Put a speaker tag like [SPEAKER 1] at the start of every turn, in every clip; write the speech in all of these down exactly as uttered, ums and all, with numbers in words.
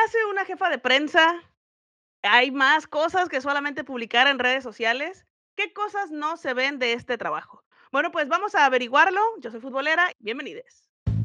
[SPEAKER 1] hace una jefa de prensa? ¿Hay más cosas que solamente publicar en redes sociales? ¿Qué cosas no se ven de este trabajo? Bueno, pues vamos a averiguarlo. Yo soy futbolera, bienvenides.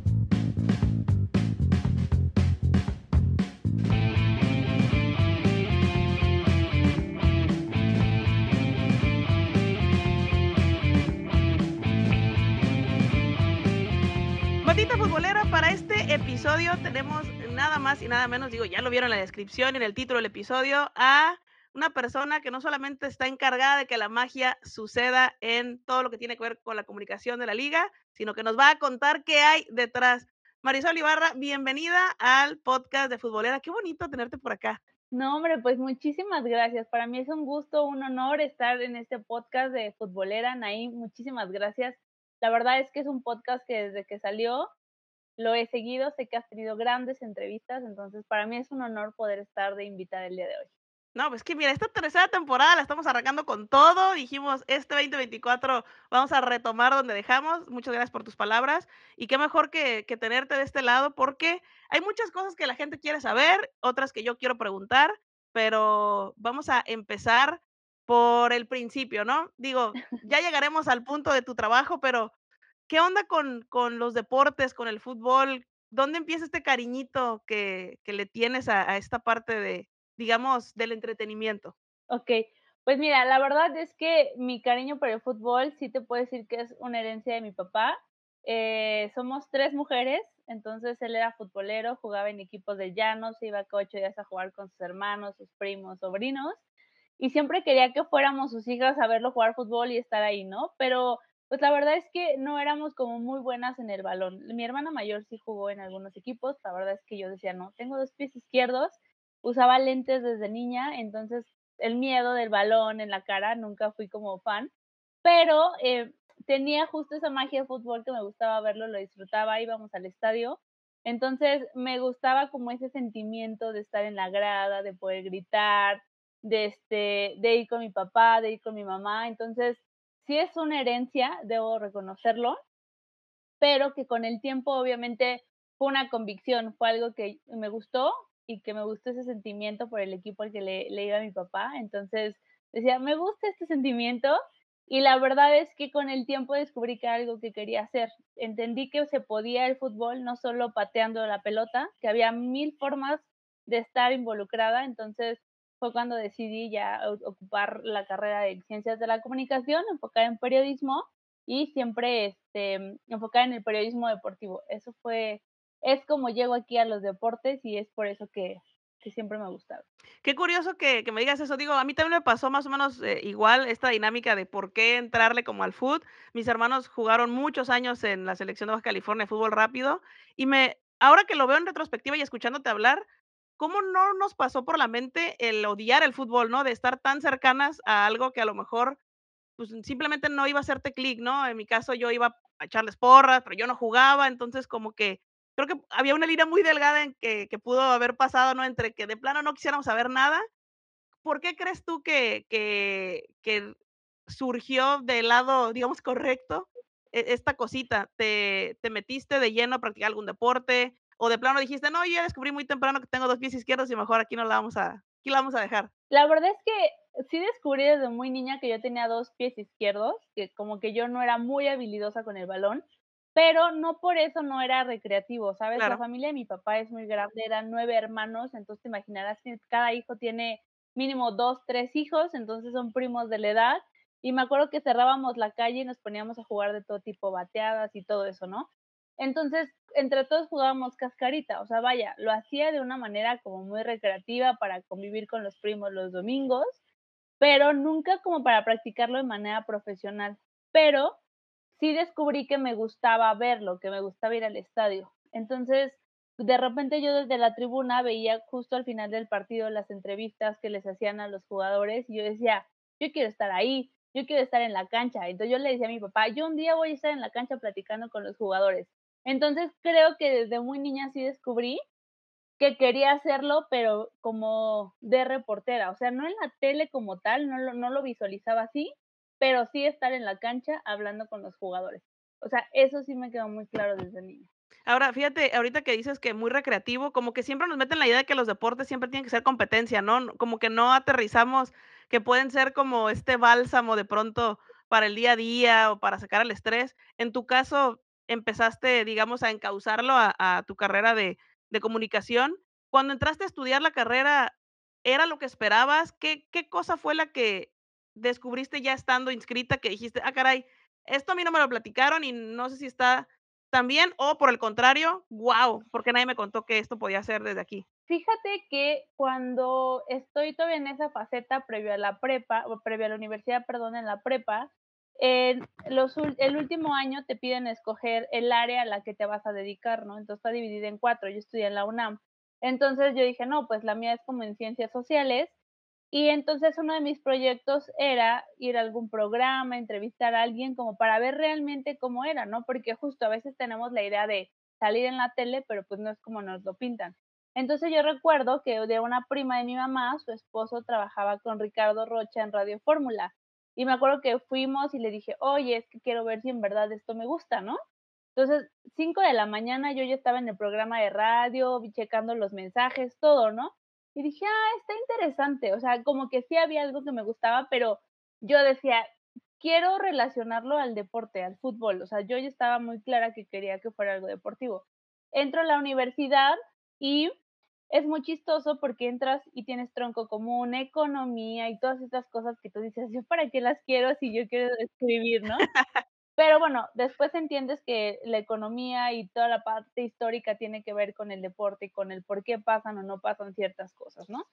[SPEAKER 1] Bandita futbolera, para este episodio tenemos nada más y nada menos, digo, ya lo vieron en la descripción y en el título del episodio, a una persona que no solamente está encargada de que la magia suceda en todo lo que tiene que ver con la comunicación de la liga, sino que nos va a contar qué hay detrás. Marisol Ibarra, bienvenida al podcast de Futbolera. Qué bonito tenerte por acá.
[SPEAKER 2] No, hombre, pues muchísimas gracias. Para mí es un gusto, un honor estar en este podcast de Futbolera. Anaí, muchísimas gracias. La verdad es que es un podcast que desde que salió lo he seguido, sé que has tenido grandes entrevistas, entonces para mí es un honor poder estar de invitada el día de hoy.
[SPEAKER 1] No, pues que mira, esta tercera temporada la estamos arrancando con todo. Dijimos, este veinte veinticuatro vamos a retomar donde dejamos. Muchas gracias por tus palabras. Y qué mejor que, que tenerte de este lado, porque hay muchas cosas que la gente quiere saber, otras que yo quiero preguntar, pero vamos a empezar por el principio, ¿no? Digo, ya llegaremos al punto de tu trabajo, pero ¿qué onda con, con los deportes, con el fútbol? ¿Dónde empieza este cariñito que, que le tienes a, a esta parte de, digamos, del entretenimiento?
[SPEAKER 2] Okey, pues mira, la verdad es que mi cariño por el fútbol sí te puedo decir que es una herencia de mi papá. Eh, somos tres mujeres, entonces él era futbolero, jugaba en equipos de llanos, se iba cada ocho días a jugar con sus hermanos, sus primos, sobrinos, y siempre quería que fuéramos sus hijas a verlo jugar fútbol y estar ahí, ¿no? Pero, pues, la verdad es que no éramos como muy buenas en el balón. Mi hermana mayor sí jugó en algunos equipos, la verdad es que yo decía: "No, tengo dos pies izquierdos", usaba lentes desde niña, entonces el miedo del balón en la cara, nunca fui como fan, pero, eh, tenía justo esa magia de fútbol que me gustaba verlo, lo disfrutaba, íbamos al estadio, entonces me gustaba como ese sentimiento de estar en la grada, de poder gritar, de, este, de ir con mi papá, de ir con mi mamá, entonces sí es una herencia, debo reconocerlo, pero que con el tiempo, obviamente, fue una convicción, fue algo que me gustó y que me gustó ese sentimiento por el equipo al que le le iba mi papá. Entonces, decía: "Me gusta este sentimiento", y la verdad es que con el tiempo descubrí que era algo que quería hacer. Entendí que se podía el fútbol no solo pateando la pelota, que había mil formas de estar involucrada. Entonces, fue cuando decidí ya o ocupar la carrera de Ciencias de la Comunicación, enfocada en periodismo, y siempre, este, enfocada en el periodismo deportivo. Eso fue es como llego aquí a los deportes y es por eso que que siempre me ha gustado.
[SPEAKER 1] Qué curioso que, que me digas eso. Digo, a mí también me pasó más o menos eh, igual esta dinámica de por qué entrarle como al fútbol. Mis hermanos jugaron muchos años en la selección de Baja California de fútbol rápido y me, ahora que lo veo en retrospectiva y escuchándote hablar, ¿cómo no nos pasó por la mente el odiar el fútbol, ¿no? De estar tan cercanas a algo que a lo mejor pues, simplemente no iba a hacerte clic, ¿no? En mi caso, yo iba a echarles porras, pero yo no jugaba, entonces como que creo que había una línea muy delgada en que que pudo haber pasado, ¿no? Entre que de plano no quisiéramos saber nada. ¿Por qué crees tú que que que surgió del lado, digamos, correcto e esta cosita? ¿Te te metiste de lleno a practicar algún deporte o de plano dijiste: "No, yo ya descubrí muy temprano que tengo dos pies izquierdos y mejor aquí no la vamos a aquí la vamos a dejar"?
[SPEAKER 2] La verdad es que sí descubrí desde muy niña que yo tenía dos pies izquierdos, que como que yo no era muy habilidosa con el balón, pero no por eso no era recreativo, ¿sabes? La
[SPEAKER 1] Claro.
[SPEAKER 2] familia de mi papá es muy grande, eran nueve hermanos, entonces te imaginarás que cada hijo tiene mínimo dos, tres hijos, entonces son primos de la edad, y me acuerdo que cerrábamos la calle y nos poníamos a jugar de todo tipo, bateadas y todo eso, ¿no? Entonces, entre todos jugábamos cascarita, o sea, vaya, lo hacía de una manera como muy recreativa para convivir con los primos los domingos, pero nunca como para practicarlo de manera profesional. Pero sí descubrí que me gustaba verlo, que me gustaba ir al estadio. Entonces, de repente yo desde la tribuna veía justo al final del partido las entrevistas que les hacían a los jugadores y yo decía: "Yo quiero estar ahí, yo quiero estar en la cancha". Entonces yo le decía a mi papá: "Yo un día voy a estar en la cancha platicando con los jugadores". Entonces creo que desde muy niña sí descubrí que quería hacerlo, pero como de reportera, o sea, no en la tele como tal, no lo no lo visualizaba así, pero sí estar en la cancha hablando con los jugadores. O sea, eso sí me quedó muy claro desde niña.
[SPEAKER 1] Ahora, fíjate, ahorita que dices que muy recreativo, como que siempre nos meten la idea de que los deportes siempre tienen que ser competencia, ¿no? Como que no aterrizamos que pueden ser como este bálsamo de pronto para el día a día o para sacar el estrés. En tu caso, empezaste, digamos, a encauzarlo a a tu carrera de de comunicación. Cuando entraste a estudiar la carrera, ¿era lo que esperabas? ¿Qué qué cosa fue la que descubriste ya estando inscrita que dijiste: "Ah, caray, esto a mí no me lo platicaron y no sé si está también, o por el contrario, guau, ¿por qué nadie me contó que esto podía ser desde aquí?".
[SPEAKER 2] Fíjate que cuando estoy todavía en esa faceta previo a la prepa, o previo a la universidad, perdón, en la prepa, en los ul el último año te piden escoger el área a la que te vas a dedicar, ¿no? Entonces, está dividida en cuatro, yo estudié en la UNAM. Entonces, yo dije: "No, pues la mía es como en ciencias sociales", y entonces uno de mis proyectos era ir a algún programa, entrevistar a alguien como para ver realmente cómo era, ¿no? Porque justo a veces tenemos la idea de salir en la tele, pero pues no es como nos lo pintan. Entonces, yo recuerdo que de una prima de mi mamá, su esposo trabajaba con Ricardo Rocha en Radio Fórmula, y me acuerdo que fuimos y le dije: "Oye, es que quiero ver si en verdad esto me gusta", ¿no? Entonces, cinco de la mañana yo ya estaba en el programa de radio, vi checando los mensajes, todo, ¿no? Y dije: "Ah, está interesante", o sea, como que sí había algo que me gustaba, pero yo decía: "Quiero relacionarlo al deporte, al fútbol", o sea, yo ya estaba muy clara que quería que fuera algo deportivo. Entro a la universidad y es muy chistoso porque entras y tienes tronco común, economía y todas estas cosas que tú dices: "¿Yo para qué las quiero si yo quiero escribir?", ¿no? Pero bueno, después entiendes que la economía y toda la parte histórica tiene que ver con el deporte y con el por qué pasan o no pasan ciertas cosas, ¿no?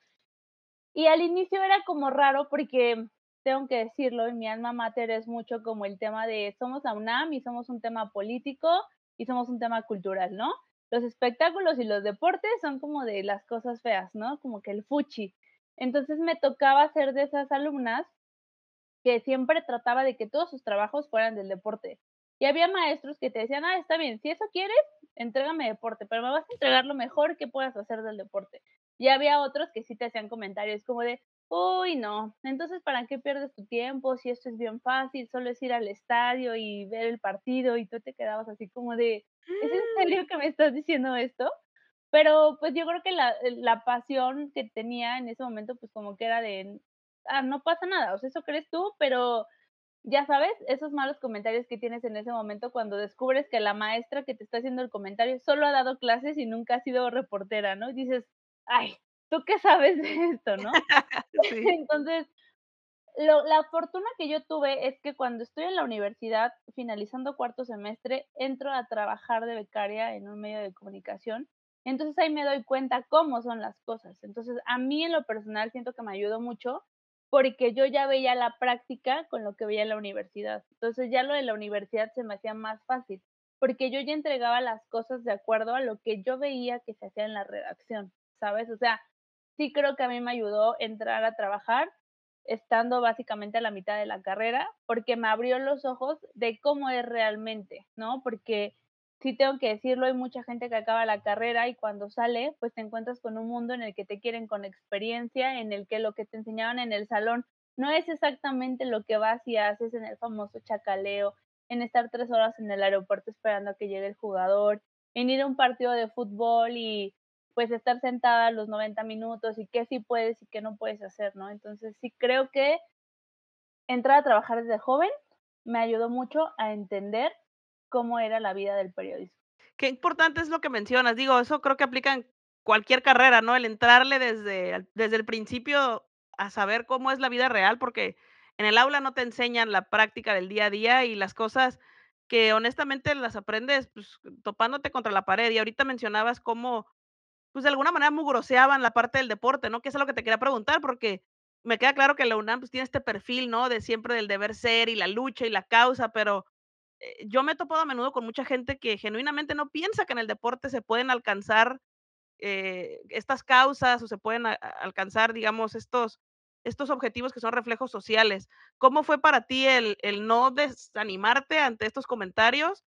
[SPEAKER 2] Y al inicio era como raro porque, tengo que decirlo, en mi alma mater es mucho como el tema de somos la UNAM y somos un tema político y somos un tema cultural, ¿no? Los espectáculos y los deportes son como de las cosas feas, ¿no? Como que el fuchi. Entonces me tocaba ser de esas alumnas que siempre trataba de que todos sus trabajos fueran del deporte. Y había maestros que te decían: "Ah, está bien, si eso quieres, entrégame deporte, pero me vas a entregar lo mejor que puedas hacer del deporte". Y había otros que sí te hacían comentarios como de: "Uy, no, entonces, ¿para qué pierdes tu tiempo? Si esto es bien fácil, solo es ir al estadio y ver el partido", y tú te quedabas así como de: "¿Es en serio que me estás diciendo esto?". Pero, pues, yo creo que la la pasión que tenía en ese momento, pues, como que era de: "Ah, no pasa nada, o sea, eso crees tú", pero, ya sabes, esos malos comentarios que tienes en ese momento cuando descubres que la maestra que te está haciendo el comentario solo ha dado clases y nunca ha sido reportera, ¿no? Y dices: "Ay, ¿tú qué sabes de esto?", ¿no?
[SPEAKER 1] Sí.
[SPEAKER 2] Entonces, lo la fortuna que yo tuve es que cuando estoy en la universidad, finalizando cuarto semestre, entro a trabajar de becaria en un medio de comunicación. Entonces, ahí me doy cuenta cómo son las cosas. Entonces, a mí en lo personal siento que me ayudó mucho, porque yo ya veía la práctica con lo que veía en la universidad. Entonces, ya lo de la universidad se me hacía más fácil, porque yo ya entregaba las cosas de acuerdo a lo que yo veía que se hacía en la redacción, ¿sabes? O sea, sí creo que a mí me ayudó entrar a trabajar estando básicamente a la mitad de la carrera, porque me abrió los ojos de cómo es realmente, ¿no? Porque sí tengo que decirlo, hay mucha gente que acaba la carrera y cuando sale, pues te encuentras con un mundo en el que te quieren con experiencia, en el que lo que te enseñaban en el salón no es exactamente lo que vas y haces en el famoso chacaleo, en estar tres horas en el aeropuerto esperando a que llegue el jugador, en ir a un partido de fútbol y, pues, estar sentada los noventa minutos y qué sí puedes y qué no puedes hacer, ¿no? Entonces, sí creo que entrar a trabajar desde joven me ayudó mucho a entender cómo era la vida del periodismo.
[SPEAKER 1] Qué importante es lo que mencionas. Digo, eso creo que aplica en cualquier carrera, ¿no? El entrarle desde desde el principio a saber cómo es la vida real, porque en el aula no te enseñan la práctica del día a día y las cosas que honestamente las aprendes, pues, topándote contra la pared. Y ahorita mencionabas cómo, pues, de alguna manera mugroseaban la parte del deporte, ¿no? Que es lo que te quería preguntar, porque me queda claro que la UNAM, pues, tiene este perfil, ¿no? De siempre del deber ser y la lucha y la causa, pero eh, yo me he topado a menudo con mucha gente que genuinamente no piensa que en el deporte se pueden alcanzar, eh, estas causas o se pueden a a alcanzar, digamos, estos estos objetivos que son reflejos sociales. ¿Cómo fue para ti el el no desanimarte ante estos comentarios?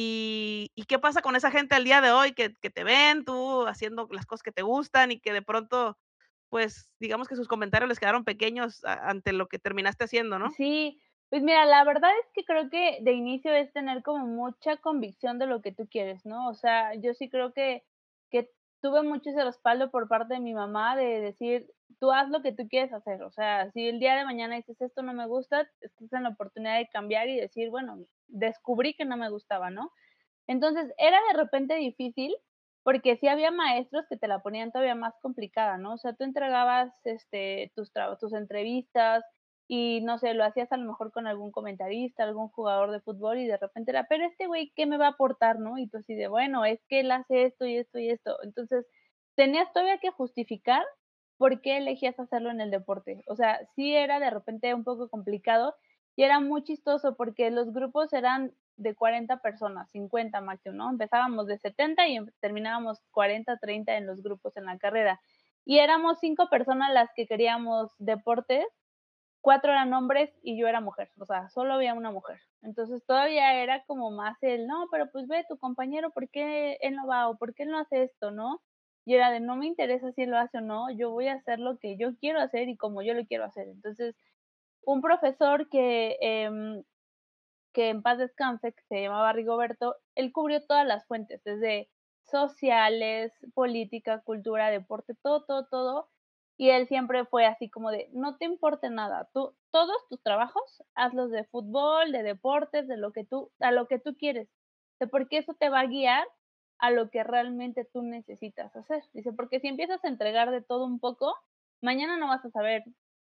[SPEAKER 1] Y y, ¿qué pasa con esa gente al día de hoy que que te ven tú haciendo las cosas que te gustan y que de pronto, pues, digamos que sus comentarios les quedaron pequeños a ante lo que terminaste haciendo, ¿no?
[SPEAKER 2] Sí. Pues mira, la verdad es que creo que de inicio es tener como mucha convicción de lo que tú quieres, ¿no? O sea, yo sí creo que que tuve mucho ese respaldo por parte de mi mamá de decir: "Tú haz lo que tú quieres hacer". O sea, si el día de mañana dices: "Esto no me gusta", estás en la oportunidad de cambiar y decir: "Bueno, descubrí que no me gustaba", ¿no? Entonces, era de repente difícil, porque sí había maestros que te la ponían todavía más complicada, ¿no? O sea, tú entregabas, este, tus traba tus entrevistas y, no sé, lo hacías a lo mejor con algún comentarista, algún jugador de fútbol, y de repente era: "Pero este güey, ¿qué me va a aportar?", ¿no? Y tú así de: "Bueno, es que él hace esto, y esto, y esto". Entonces, tenías todavía que justificar por qué elegías hacerlo en el deporte. O sea, sí era de repente un poco complicado, y era muy chistoso porque los grupos eran de cuarenta personas, cincuenta máximo, ¿no? Empezábamos de setenta y em terminábamos cuarenta, treinta en los grupos en la carrera. Y éramos cinco personas las que queríamos deportes, cuatro eran hombres y yo era mujer, o sea, solo había una mujer. Entonces, todavía era como más el: "No, pero pues ve tu compañero, ¿por qué él no va? O, ¿por qué él no hace esto?", ¿no? Y era de: "No me interesa si él lo hace o no, yo voy a hacer lo que yo quiero hacer y como yo lo quiero hacer". Entonces, un profesor que, em, que en paz descanse, que se llamaba Rigoberto, él cubrió todas las fuentes, desde sociales, política, cultura, deporte, todo, todo, todo. Y él siempre fue así como de: "No te importe nada, tú todos tus trabajos hazlos de fútbol, de deportes, de lo que tú a lo que tú quieres, de porque eso te va a guiar a lo que realmente tú necesitas hacer". Dice: "Porque si empiezas a entregar de todo un poco, mañana no vas a saber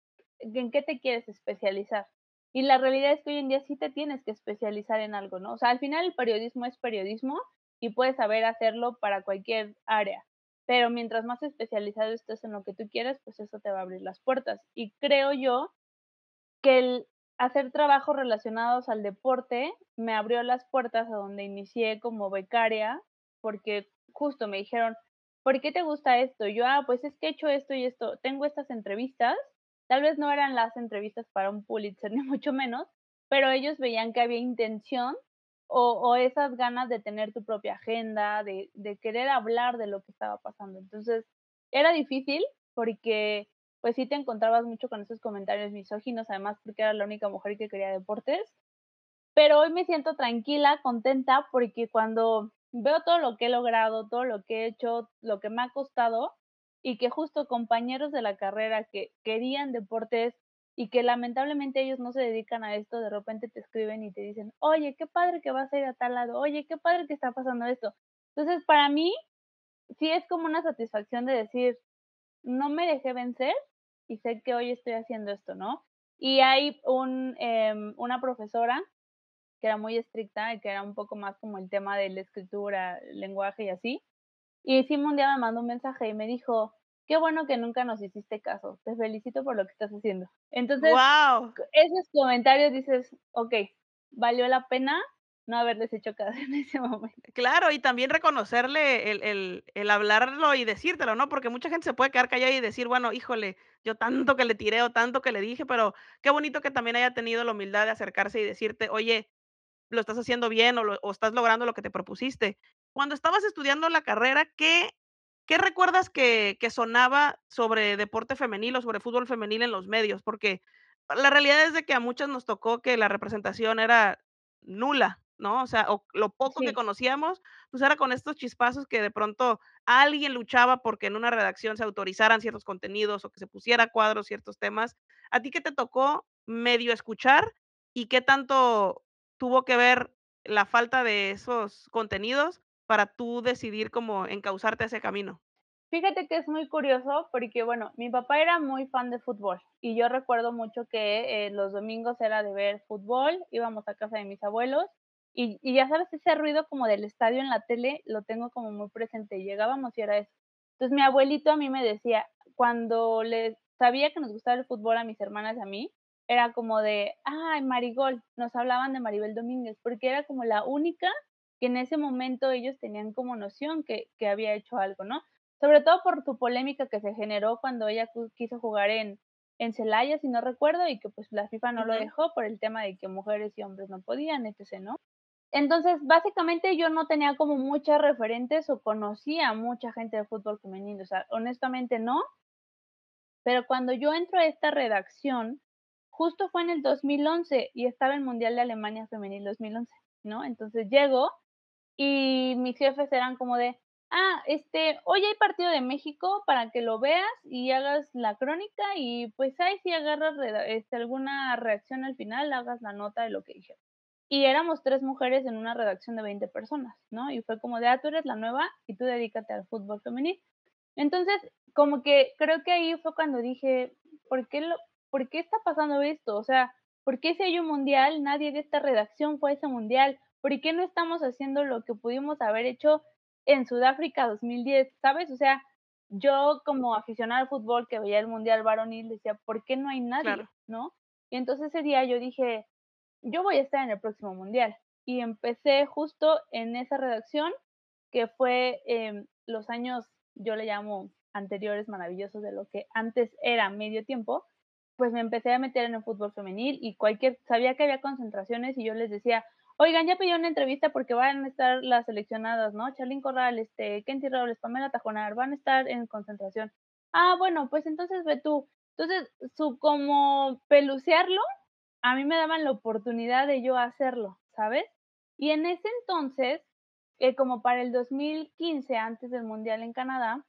[SPEAKER 2] en qué te quieres especializar". Y la realidad es que hoy en día sí te tienes que especializar en algo, ¿no? O sea, al final el periodismo es periodismo y puedes saber hacerlo para cualquier área, pero mientras más especializado estés en lo que tú quieres, pues eso te va a abrir las puertas. Y creo yo que el hacer trabajos relacionados al deporte me abrió las puertas a donde inicié como becaria, porque justo me dijeron: "¿Por qué te gusta esto?". Y yo: "Ah, pues es que he hecho esto y esto, tengo estas entrevistas". Tal vez no eran las entrevistas para un Pulitzer, ni mucho menos, pero ellos veían que había intención o o esas ganas de tener tu propia agenda, de de querer hablar de lo que estaba pasando. Entonces, era difícil porque, pues sí te encontrabas mucho con esos comentarios misóginos, además porque era la única mujer que quería deportes, pero hoy me siento tranquila, contenta, porque cuando veo todo lo que he logrado, todo lo que he hecho, lo que me ha costado, y que justo compañeros de la carrera que querían deportes y que lamentablemente ellos no se dedican a esto, de repente te escriben y te dicen: "Oye, qué padre que vas a ir a tal lado. Oye, qué padre que está pasando esto". Entonces, para mí, sí es como una satisfacción de decir: "No me dejé vencer y sé que hoy estoy haciendo esto", ¿no? Y hay un, em, una profesora que era muy estricta y que era un poco más como el tema de la escritura, lenguaje y así. Y sí, un día me mandó un mensaje y me dijo: "Qué bueno que nunca nos hiciste caso, te felicito por lo que estás haciendo". Entonces,
[SPEAKER 1] Guau.
[SPEAKER 2] c esos comentarios dices: "Okey, valió la pena no haberles hecho caso en ese momento".
[SPEAKER 1] Claro, y también reconocerle el el el hablarlo y decírtelo, ¿no? Porque mucha gente se puede quedar callada y decir: "Bueno, híjole, yo tanto que le tiré o tanto que le dije", pero qué bonito que también haya tenido la humildad de acercarse y decirte: "Oye, lo estás haciendo bien o lo o estás logrando lo que te propusiste". Cuando estabas estudiando la carrera, ¿qué qué recuerdas que que sonaba sobre deporte femenil o sobre fútbol femenil en los medios? Porque la realidad es de que a muchas nos tocó que la representación era nula, ¿no? O sea, o lo poco que
[SPEAKER 2] Sí.
[SPEAKER 1] conocíamos, pues, era con estos chispazos que de pronto alguien luchaba porque en una redacción se autorizaran ciertos contenidos o que se pusiera a cuadro ciertos temas. ¿A ti qué te tocó medio escuchar y qué tanto tuvo que ver la falta de esos contenidos para tú decidir como encauzarte a ese camino?
[SPEAKER 2] Fíjate que es muy curioso porque, bueno, mi papá era muy fan de fútbol y yo recuerdo mucho que, eh, los domingos era de ver fútbol, íbamos a casa de mis abuelos y y ya sabes, ese ruido como del estadio en la tele lo tengo como muy presente, llegábamos y era eso. Entonces, mi abuelito a mí me decía, cuando le sabía que nos gustaba el fútbol a mis hermanas y a mí, era como de: "Ay, Marigol", nos hablaban de Maribel Domínguez, porque era como la única que en ese momento ellos tenían como noción que que había hecho algo, ¿no? Sobre todo por su polémica que se generó cuando ella cu quiso jugar en en Celaya, si no recuerdo, y que, pues, la FIFA no lo
[SPEAKER 1] Ujú.
[SPEAKER 2] dejó por el tema de que mujeres y hombres no podían, etcétera, ¿no? Entonces, básicamente, yo no tenía como muchas referentes o conocía a mucha gente de fútbol femenino, o sea, honestamente no. Pero cuando yo entro a esta redacción, justo fue en el dos mil once y estaba el Mundial de Alemania Femenil dos mil once, ¿no? Entonces llego y mis jefes eran como de: "Ah, este, hoy hay partido de México para que lo veas y hagas la crónica y, pues, ahí si agarras reda este, alguna reacción al final, hagas la nota de lo que dijeron". Y éramos tres mujeres en una redacción de veinte personas, ¿no? Y fue como de: "Ah, tú eres la nueva y tú dedícate al fútbol femenil". Entonces, como que creo que ahí fue cuando dije: "¿Por qué lo por qué está pasando esto?". O sea, ¿por qué si hay un mundial, nadie de esta redacción fue a ese mundial? ¿Por qué no estamos haciendo lo que pudimos haber hecho en Sudáfrica dos mil diez? ¿Sabes? O sea, yo como aficionada al fútbol que veía el mundial varonil decía: "¿Por qué no hay nadie?",
[SPEAKER 1] Claro.
[SPEAKER 2] ¿no? Y entonces ese día yo dije: "Yo voy a estar en el próximo mundial". Y empecé justo en esa redacción, que fue, em, los años, yo le llamo anteriores maravillosos de lo que antes era medio tiempo, pues me empecé a meter en el fútbol femenil y cualquier sabía que había concentraciones y yo les decía: "Oigan, ya pedí una entrevista porque van a estar las seleccionadas, ¿no? Charlín Corral, este, Kenty Robles, Pamela Tajonar, van a estar en concentración". "Ah, bueno, pues entonces ve tú". Entonces, su como pelucearlo, a mí me daban la oportunidad de yo hacerlo, ¿sabes? Y en ese entonces, eh, como para el dos mil quince, antes del mundial en Canadá,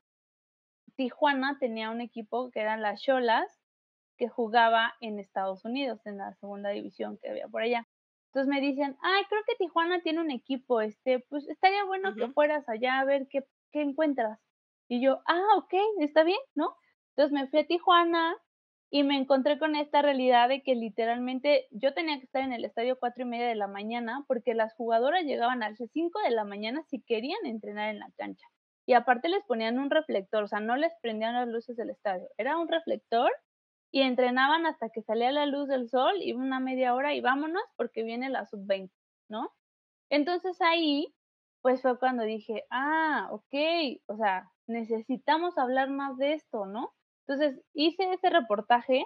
[SPEAKER 2] Tijuana tenía un equipo que eran las Xolas, que jugaba en Estados Unidos, en la segunda división que había por allá. Entonces me dicen: "Ay, creo que Tijuana tiene un equipo, este, pues estaría bueno que
[SPEAKER 1] Ujú.
[SPEAKER 2] fueras allá a ver qué qué encuentras". Y yo: "Ah, okey, está bien", ¿no? Entonces me fui a Tijuana y me encontré con esta realidad de que literalmente yo tenía que estar en el estadio cuatro y media de la mañana, porque las jugadoras llegaban a las cinco de la mañana si querían entrenar en la cancha. Y aparte les ponían un reflector, o sea, no les prendían las luces del estadio, era un reflector y entrenaban hasta que salía la luz del sol, y una media hora y vámonos porque viene la sub veinte, ¿no? Entonces ahí, pues fue cuando dije: "Ah, okey, o sea, necesitamos hablar más de esto", ¿no? Entonces hice ese reportaje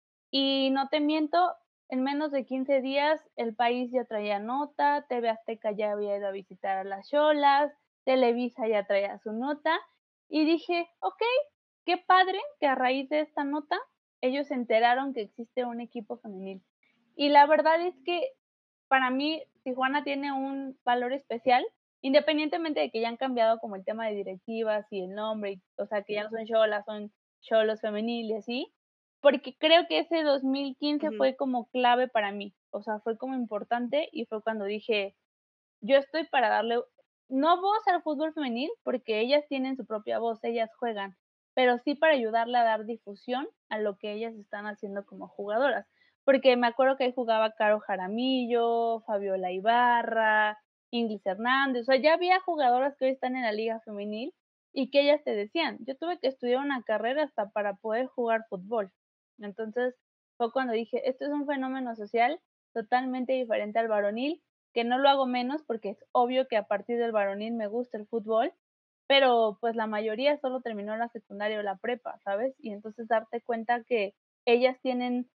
[SPEAKER 2] y no te miento, en menos de quince días El País ya traía nota, T V Azteca ya había ido a visitar a las Xolas, Televisa ya traía su nota, y dije: "Okey, qué padre que a raíz de esta nota ellos se enteraron que existe un equipo femenil". Y la verdad es que para mí Tijuana tiene un valor especial, independientemente de que ya han cambiado como el tema de directivas y el nombre, y, o sea, que ya no son Xolas, son Xolos femenil y así, porque creo que ese dos mil quince
[SPEAKER 1] Ujú.
[SPEAKER 2] fue como clave para mí, o sea, fue como importante y fue cuando dije: "Yo estoy para darle, no voz al fútbol femenil, porque ellas tienen su propia voz, ellas juegan, pero sí para ayudarle a dar difusión a lo que ellas están haciendo como jugadoras". Porque me acuerdo que ahí jugaba Caro Jaramillo, Fabiola Ibarra, Inglis Hernández, o sea, ya había jugadoras que hoy están en la liga femenil y que ellas te decían: "Yo tuve que estudiar una carrera hasta para poder jugar fútbol". Entonces, fue cuando dije: "Esto es un fenómeno social totalmente diferente al varonil", que no lo hago menos, porque es obvio que a partir del varonil me gusta el fútbol, pero, pues, la mayoría solo terminó la secundaria o la prepa, ¿sabes? Y entonces darte cuenta que ellas tienen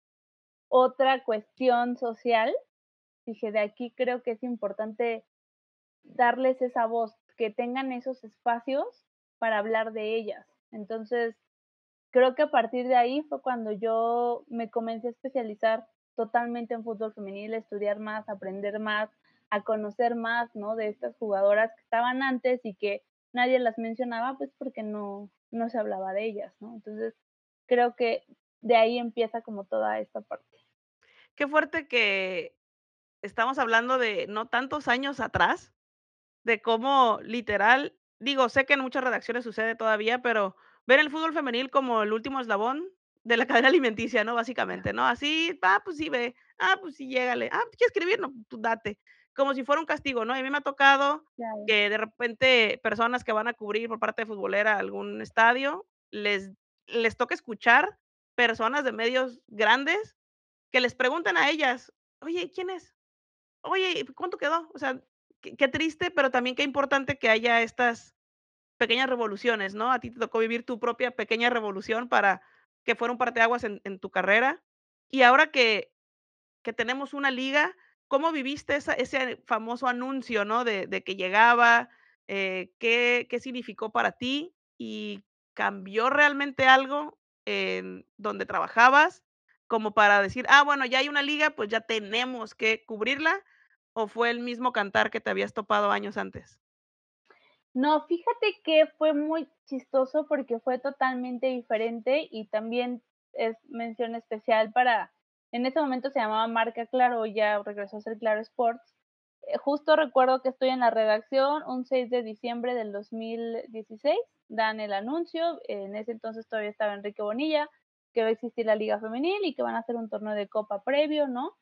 [SPEAKER 2] otra cuestión social, dije: "De aquí creo que es importante darles esa voz, que tengan esos espacios para hablar de ellas". Entonces, creo que a partir de ahí fue cuando yo me comencé a especializar totalmente en fútbol femenil, a estudiar más, a aprender más, a conocer más, ¿no? De estas jugadoras que estaban antes y que nadie las mencionaba, pues, porque no no se hablaba de ellas, ¿no? Entonces, creo que de ahí empieza como toda esta parte.
[SPEAKER 1] Qué fuerte que estamos hablando de no tantos años atrás, de cómo literal, digo, sé que en muchas redacciones sucede todavía, pero ver el fútbol femenil como el último eslabón de la cadena alimenticia, ¿no? Básicamente, ¿no? Así, ah, pues sí, ve, ah, pues sí, llégale, ah, ¿quieres escribir? No, tú date, como si fuera un castigo, ¿no? Y a mí me ha tocado
[SPEAKER 2] Claro,
[SPEAKER 1] que de repente personas que van a cubrir por parte de futbolera algún estadio, les les toca escuchar personas de medios grandes que les preguntan a ellas: "Oye, ¿quién es? Oye, ¿cuánto quedó?". O sea, qué qué triste, pero también qué importante que haya estas pequeñas revoluciones, ¿no? A ti te tocó vivir tu propia pequeña revolución para que fuera un parteaguas en en tu carrera. Y ahora que que tenemos una liga, ¿cómo viviste esa ese famoso anuncio, no? De de que llegaba, eh, ¿qué qué significó para ti? Y, ¿cambió realmente algo en donde trabajabas? como para decir: "Ah, bueno, ya hay una liga, pues ya tenemos que cubrirla", o fue el mismo cantar que te habías topado años antes?
[SPEAKER 2] No, fíjate que fue muy chistoso porque fue totalmente diferente y también es mención especial para en ese momento se llamaba Marca Claro, ya regresó a ser Claro Sports. Eh, justo recuerdo que estoy en la redacción un seis de diciembre del dos mil dieciséis, dan el anuncio, en ese entonces todavía estaba Enrique Bonilla, que va a existir la liga femenil y que van a hacer un torneo de copa previo, ¿no?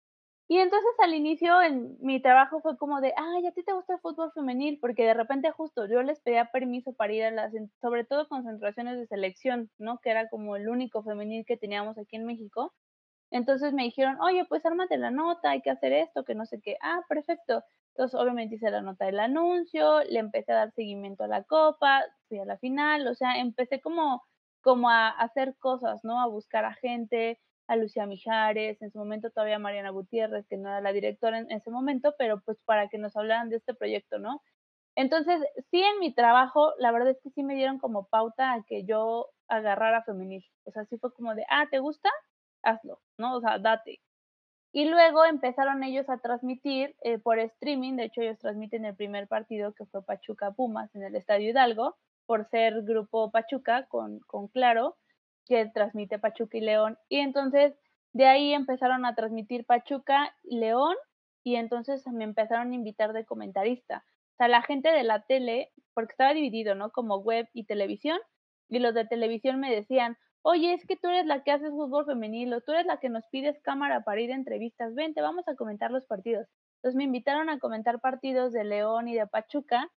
[SPEAKER 2] Y entonces al inicio en mi trabajo fue como de: "Ay, ¿a ti te gusta el fútbol femenil?", porque de repente justo yo les pedía permiso para ir a las en sobre todo concentraciones de selección, ¿no? Que era como el único femenil que teníamos aquí en México. Entonces me dijeron: "Oye, pues ármate la nota, hay que hacer esto, que no sé qué". Ah, perfecto. Entonces, obviamente hice la nota del anuncio, le empecé a dar seguimiento a la copa, fui a la final, o sea, empecé como como a hacer cosas, ¿no? A buscar a gente, a Lucía Mijares, en su momento todavía Mariana Gutiérrez, que no era la directora en ese momento, pero pues para que nos hablaran de este proyecto, ¿no? Entonces, sí, en mi trabajo, la verdad es que sí me dieron como pauta a que yo agarrara femenil. O sea, sí fue como de: "Ah, ¿te gusta? Hazlo", ¿no? O sea, date. Y luego empezaron ellos a transmitir, eh, por streaming, de hecho, ellos transmiten el primer partido que fue Pachuca Pumas en el Estadio Hidalgo, por ser Grupo Pachuca con con Claro, que transmite Pachuca y León. Y entonces, de ahí empezaron a transmitir Pachuca y León, y entonces me empezaron a invitar de comentarista. O sea, la gente de la tele, porque estaba dividido, ¿no? Como web y televisión, y los de televisión me decían: "Oye, es que tú eres la que haces fútbol femenil, o tú eres la que nos pides cámara para ir a entrevistas, vente, vamos a comentar los partidos". Entonces, me invitaron a comentar partidos de León y de Pachuca,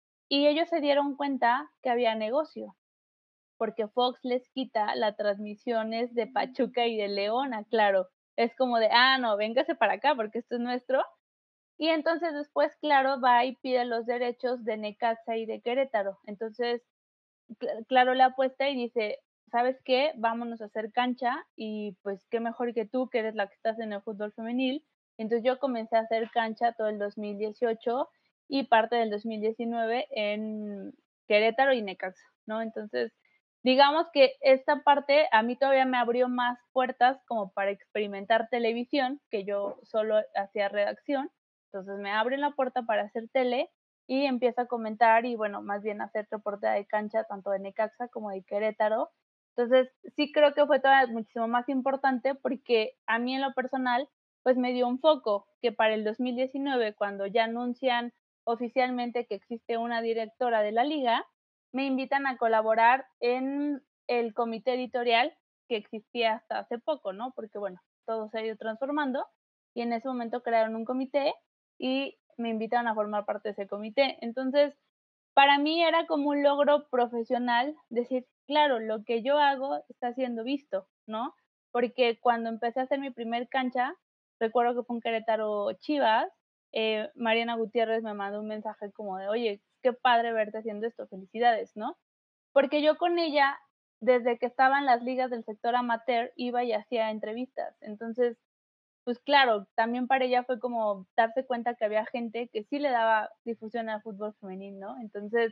[SPEAKER 2] y ellos se dieron cuenta que había negocio, porque Fox les quita las transmisiones de Pachuca y de León a Claro. Es como de: "Ah, no, véngase para acá, porque esto es nuestro". Y entonces después Claro va y pide los derechos de Necaxa y de Querétaro. Entonces, Cla Claro le apuesta y dice: "¿Sabes qué? Vámonos a hacer cancha y, pues, qué mejor que tú, que eres la que estás en el fútbol femenil". Entonces, yo comencé a hacer cancha todo el dos mil dieciocho y parte del dos mil diecinueve en Querétaro y Necaxa, ¿no? Entonces, digamos que esta parte a mí todavía me abrió más puertas como para experimentar televisión, que yo solo hacía redacción. Entonces, me abren la puerta para hacer tele y empiezo a comentar y, bueno, más bien hacer reportera de cancha tanto de Necaxa como de Querétaro. Entonces, sí creo que fue todavía muchísimo más importante porque a mí en lo personal, pues me dio un foco que para el dos mil diecinueve, cuando ya anuncian oficialmente que existe una directora de la liga, me invitan a colaborar en el comité editorial que existía hasta hace poco, ¿no? Porque, bueno, todo se ha ido transformando y en ese momento crearon un comité y me invitaron a formar parte de ese comité. Entonces, para mí era como un logro profesional decir, claro, lo que yo hago está siendo visto, ¿no? Porque cuando empecé a hacer mi primer cancha, recuerdo que fue un Querétaro Chivas, eh, Mariana Gutiérrez me mandó un mensaje como de, oye, qué padre verte haciendo esto, felicidades, ¿no? Porque yo con ella, desde que estaba en las ligas del sector amateur, iba y hacía entrevistas. Entonces, pues claro, también para ella fue como darse cuenta que había gente que sí le daba difusión al fútbol femenil, ¿no? Entonces,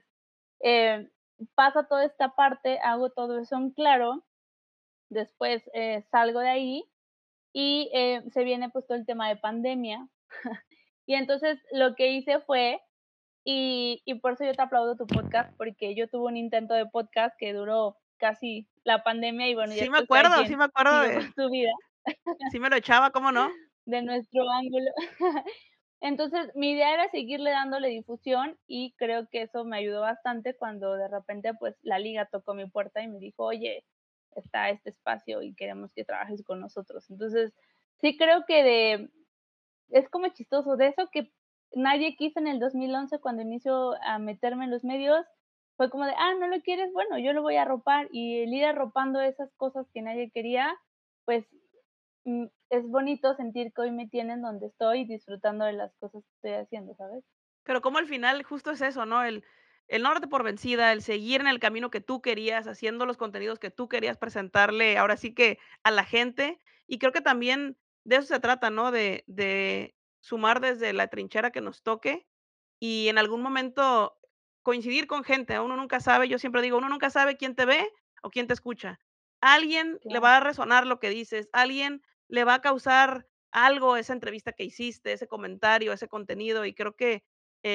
[SPEAKER 2] eh, pasa toda esta parte, hago todo eso en Claro, después, eh, salgo de ahí y, eh, se viene, pues, todo el tema de pandemia. Y entonces lo que hice fue y y por eso yo te aplaudo tu podcast, porque yo tuve un intento de podcast que duró casi la pandemia y bueno, ya
[SPEAKER 1] Sí me
[SPEAKER 2] después cada
[SPEAKER 1] acuerdo, sí
[SPEAKER 2] quien
[SPEAKER 1] me acuerdo
[SPEAKER 2] siguió con
[SPEAKER 1] de
[SPEAKER 2] su vida.
[SPEAKER 1] sí me lo echaba, ¿cómo no?
[SPEAKER 2] De nuestro ángulo. Entonces, mi idea era seguirle dándole difusión y creo que eso me ayudó bastante cuando de repente, pues, la liga tocó mi puerta y me dijo: "Oye, está este espacio y queremos que trabajes con nosotros". Entonces, sí creo que de es como chistoso, de eso que nadie quiso en el dos mil once cuando inicio a meterme en los medios, fue como de: "Ah, ¿no lo quieres? Bueno, yo lo voy a arropar", y el ir arropando esas cosas que nadie quería, pues mm, es bonito sentir que hoy me tienen donde estoy, disfrutando de las cosas que estoy haciendo, ¿sabes?
[SPEAKER 1] Pero como al final justo es eso, ¿no? El el no darte por vencida, el seguir en el camino que tú querías, haciendo los contenidos que tú querías presentarle, ahora sí que a la gente. Y creo que también de eso se trata, ¿no? De de sumar desde la trinchera que nos toque y en algún momento coincidir con gente. Uno nunca sabe, yo siempre digo, uno nunca sabe quién te ve o quién te escucha. A alguien le
[SPEAKER 2] Claro.
[SPEAKER 1] va a resonar lo que dices, a alguien le va a causar algo esa entrevista que hiciste, ese comentario, ese contenido, y creo que,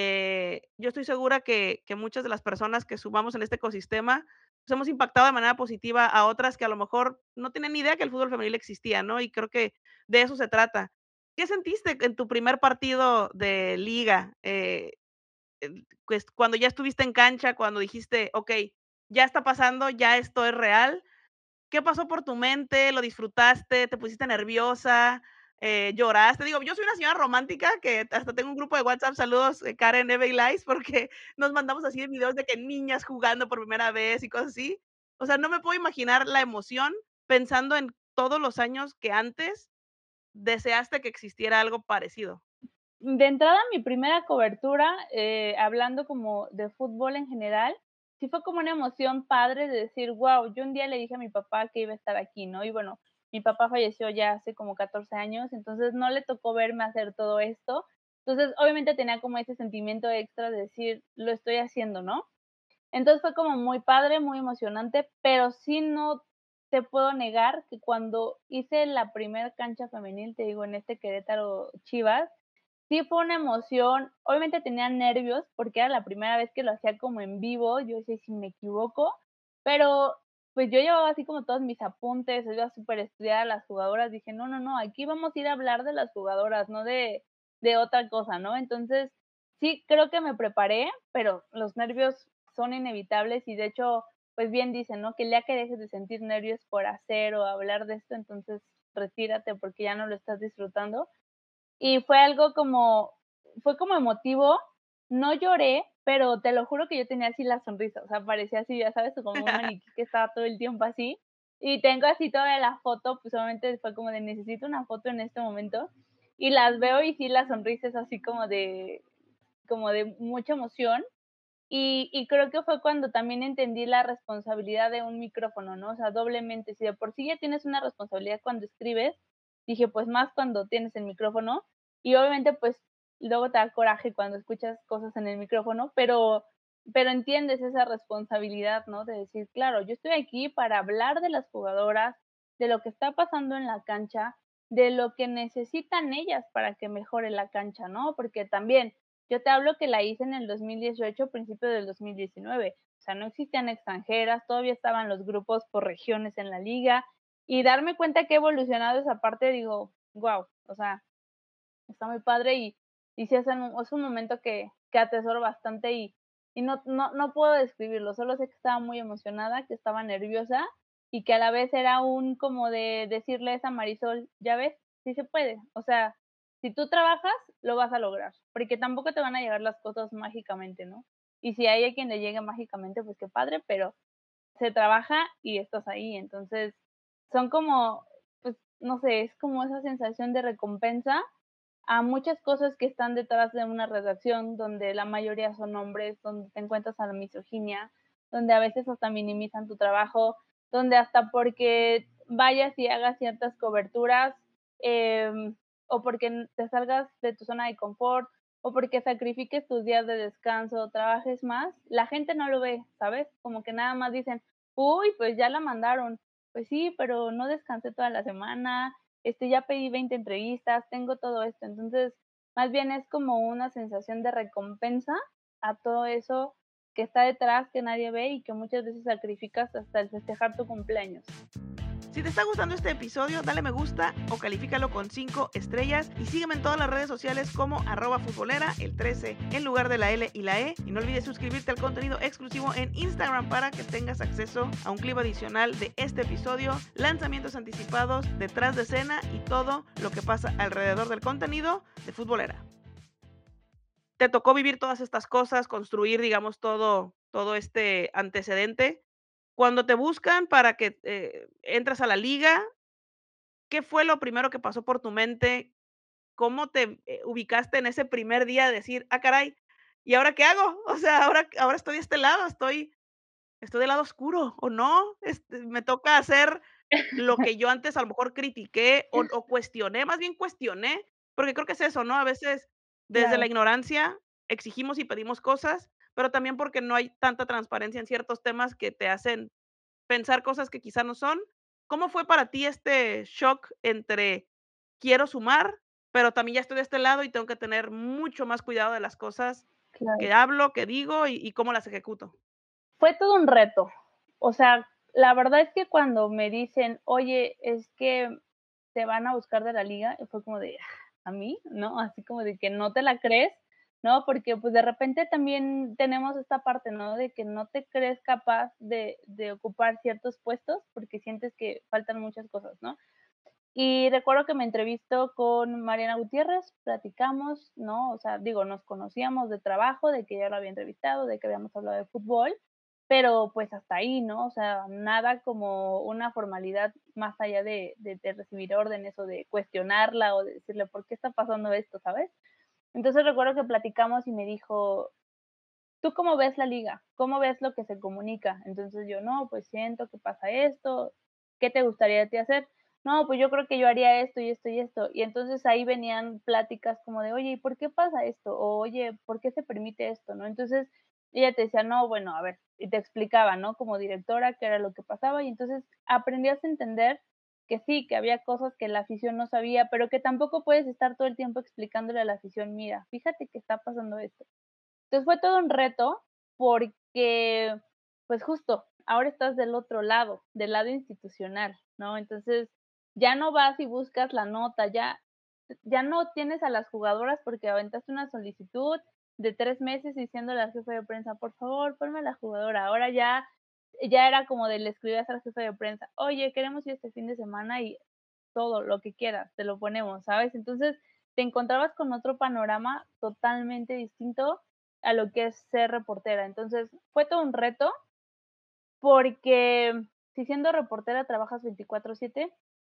[SPEAKER 1] eh, yo estoy segura que que muchas de las personas que sumamos en este ecosistema, pues, hemos impactado de manera positiva a otras que a lo mejor no tenían ni idea que el fútbol femenil existía, ¿no? Y creo que de eso se trata. ¿Qué sentiste en tu primer partido de liga? Eh, el pues, cuando ya estuviste en cancha, cuando dijiste: "Okey, ya está pasando, ya esto es real". ¿Qué pasó por tu mente? ¿Lo disfrutaste? ¿Te pusiste nerviosa? Eh, ¿lloraste? Digo, yo soy una señora romántica que hasta tengo un grupo de WhatsApp, saludos, eh, Karen, Eve y Lais, porque nos mandamos así videos de que niñas jugando por primera vez y cosas así. O sea, no me puedo imaginar la emoción pensando en todos los años que antes deseaste que existiera algo parecido.
[SPEAKER 2] De entrada, mi primera cobertura, eh, hablando como de fútbol en general, sí fue como una emoción padre de decir: "Guau", yo un día le dije a mi papá que iba a estar aquí, ¿no? Y bueno, mi papá falleció ya hace como catorce años, entonces no le tocó verme hacer todo esto. Entonces, obviamente tenía como ese sentimiento extra de decir: "Lo estoy haciendo", ¿no? Entonces fue como muy padre, muy emocionante, pero sí no te puedo negar que cuando hice la primer cancha femenil, te digo, en este Querétaro Chivas, sí fue una emoción. Obviamente tenía nervios, porque era la primera vez que lo hacía como en vivo, yo decía: "¿Y si me equivoco?". Pero, pues, yo llevaba así como todos mis apuntes, iba superestudiada a las jugadoras, dije: "No, no, no, aquí vamos a ir a hablar de las jugadoras, no de de otra cosa", ¿no? Entonces, sí, creo que me preparé, pero los nervios son inevitables y, de hecho, pues, bien dicen, ¿no? Que el día que dejes de sentir nervios por hacer o hablar de esto, entonces retírate, porque ya no lo estás disfrutando. Y fue algo como fue como emotivo, no lloré, pero te lo juro que yo tenía así la sonrisa, o sea, parecía así, ya sabes, como un maniquí que estaba todo el tiempo así. Y tengo así todavía la foto, pues, obviamente fue como de: "Necesito una foto en este momento", y las veo y sí, la sonrisa es así como de como de mucha emoción. Y y creo que fue cuando también entendí la responsabilidad de un micrófono, ¿no? O sea, doblemente, si de por sí ya tienes una responsabilidad cuando escribes, dije, pues, más cuando tienes el micrófono. Y obviamente, pues, luego te da coraje cuando escuchas cosas en el micrófono, pero pero entiendes esa responsabilidad, ¿no? De decir: "Claro, yo estoy aquí para hablar de las jugadoras, de lo que está pasando en la cancha, de lo que necesitan ellas para que mejore la cancha", ¿no? Porque también, yo te hablo que la hice en el dos mil dieciocho, principio del dos mil diecinueve, o sea, no existían extranjeras, todavía estaban los grupos por regiones en la liga, y darme cuenta que ha evolucionado esa parte, digo: "Guau", o sea, está muy padre y y sí es un es un momento que que atesoro bastante y y no no no puedo describirlo, solo sé que estaba muy emocionada, que estaba nerviosa y que a la vez era un como de decirles a Marisol: "Ya ves, sí se puede", o sea, si tú trabajas, lo vas a lograr, porque tampoco te van a llegar las cosas mágicamente, ¿no? Y si hay a quien le llegue mágicamente, pues qué padre, pero se trabaja y estás ahí. Entonces, son como, pues, no sé, es como esa sensación de recompensa a muchas cosas que están detrás de una redacción, donde la mayoría son hombres, donde te encuentras a la misoginia, donde a veces hasta minimizan tu trabajo, donde hasta porque vayas y hagas ciertas coberturas, em, o porque n te salgas de tu zona de confort, o porque sacrifiques tus días de descanso, trabajes más, la gente no lo ve, ¿sabes? Como que nada más dicen: "Uy, pues ya la mandaron". Pues sí, pero no descansé toda la semana, este, ya pedí veinte entrevistas, tengo todo esto. Entonces, más bien es como una sensación de recompensa a todo eso que está detrás, que nadie ve y que muchas veces sacrificas hasta el festejar tu cumpleaños.
[SPEAKER 1] Si te está gustando este episodio, dale me gusta o califícalo con cinco estrellas y sígueme en todas las redes sociales como arroba futbolera, el trece en lugar de la L y la E. Y no olvides suscribirte al contenido exclusivo en Instagram para que tengas acceso a un clip adicional de este episodio, lanzamientos anticipados, detrás de escena y todo lo que pasa alrededor del contenido de Futbolera. Te tocó vivir todas estas cosas, construir, digamos, todo todo este antecedente. Cuando te buscan para que, eh, entres a la liga, ¿qué fue lo primero que pasó por tu mente? ¿Cómo te, eh, ubicaste en ese primer día de decir: "Ah, caray, ¿y ahora qué hago?". O sea, ahora ahora estoy de este lado, estoy estoy del lado oscuro, ¿o no? Este, me toca hacer lo que yo antes a lo mejor critiqué o o cuestioné, más bien cuestioné, porque creo que es eso, ¿no? A veces, desde la
[SPEAKER 2] Claro.
[SPEAKER 1] ignorancia exigimos y pedimos cosas, pero también porque no hay tanta transparencia en ciertos temas que te hacen pensar cosas que quizá no son. ¿Cómo fue para ti este shock entre quiero sumar, pero también ya estoy de este lado y tengo que tener mucho más cuidado de las cosas
[SPEAKER 2] Claro.
[SPEAKER 1] que hablo, que digo y y cómo las ejecuto?
[SPEAKER 2] Fue todo un reto. O sea, la verdad es que cuando me dicen: "Oye, es que te van a buscar de la liga", fue como de: "¿A mí?", ¿no? Así como de que no te la crees, ¿no? Porque, pues, de repente también tenemos esta parte, ¿no? De que no te crees capaz de de ocupar ciertos puestos, porque sientes que faltan muchas cosas, ¿no? Y recuerdo que me entrevistó con Mariana Gutiérrez, platicamos, ¿no? O sea, digo, nos conocíamos de trabajo, de que ya lo había entrevistado, de que habíamos hablado de fútbol, pero, pues, hasta ahí, ¿no? O sea, nada como una formalidad más allá de de de recibir órdenes, o de cuestionarla, o de decirle: "¿Por qué está pasando esto?", ¿sabes? Entonces, recuerdo que platicamos y me dijo: "¿Tú cómo ves la liga? ¿Cómo ves lo que se comunica?". Entonces yo: "No, pues siento que pasa esto, ¿qué te gustaría a ti hacer?". "No, pues yo creo que yo haría esto, y esto, y esto". Y entonces ahí venían pláticas como de: "Oye, ¿y por qué pasa esto?". O: "Oye, ¿por qué se permite esto?", ¿no? Entonces, ella te decía: "No, bueno, a ver", y te explicaba, ¿no? Como directora, qué era lo que pasaba, y entonces aprendías a entender que sí, que había cosas que la afición no sabía, pero que tampoco puedes estar todo el tiempo explicándole a la afición: "Mira, fíjate que está pasando esto". Entonces, fue todo un reto porque, pues, justo, ahora estás del otro lado, del lado institucional, ¿no? Entonces, ya no vas y buscas la nota, ya ya no tienes a las jugadoras porque aventaste una solicitud de tres meses diciéndole al jefe de prensa: "Por favor, ponme a la jugadora". Ahora ya ya era como de le escribías al jefe de prensa: "Oye, queremos ir este fin de semana", y todo, lo que quieras, te lo ponemos, ¿sabes? Entonces, te encontrabas con otro panorama totalmente distinto a lo que es ser reportera. Entonces, fue todo un reto porque si siendo reportera trabajas veinticuatro siete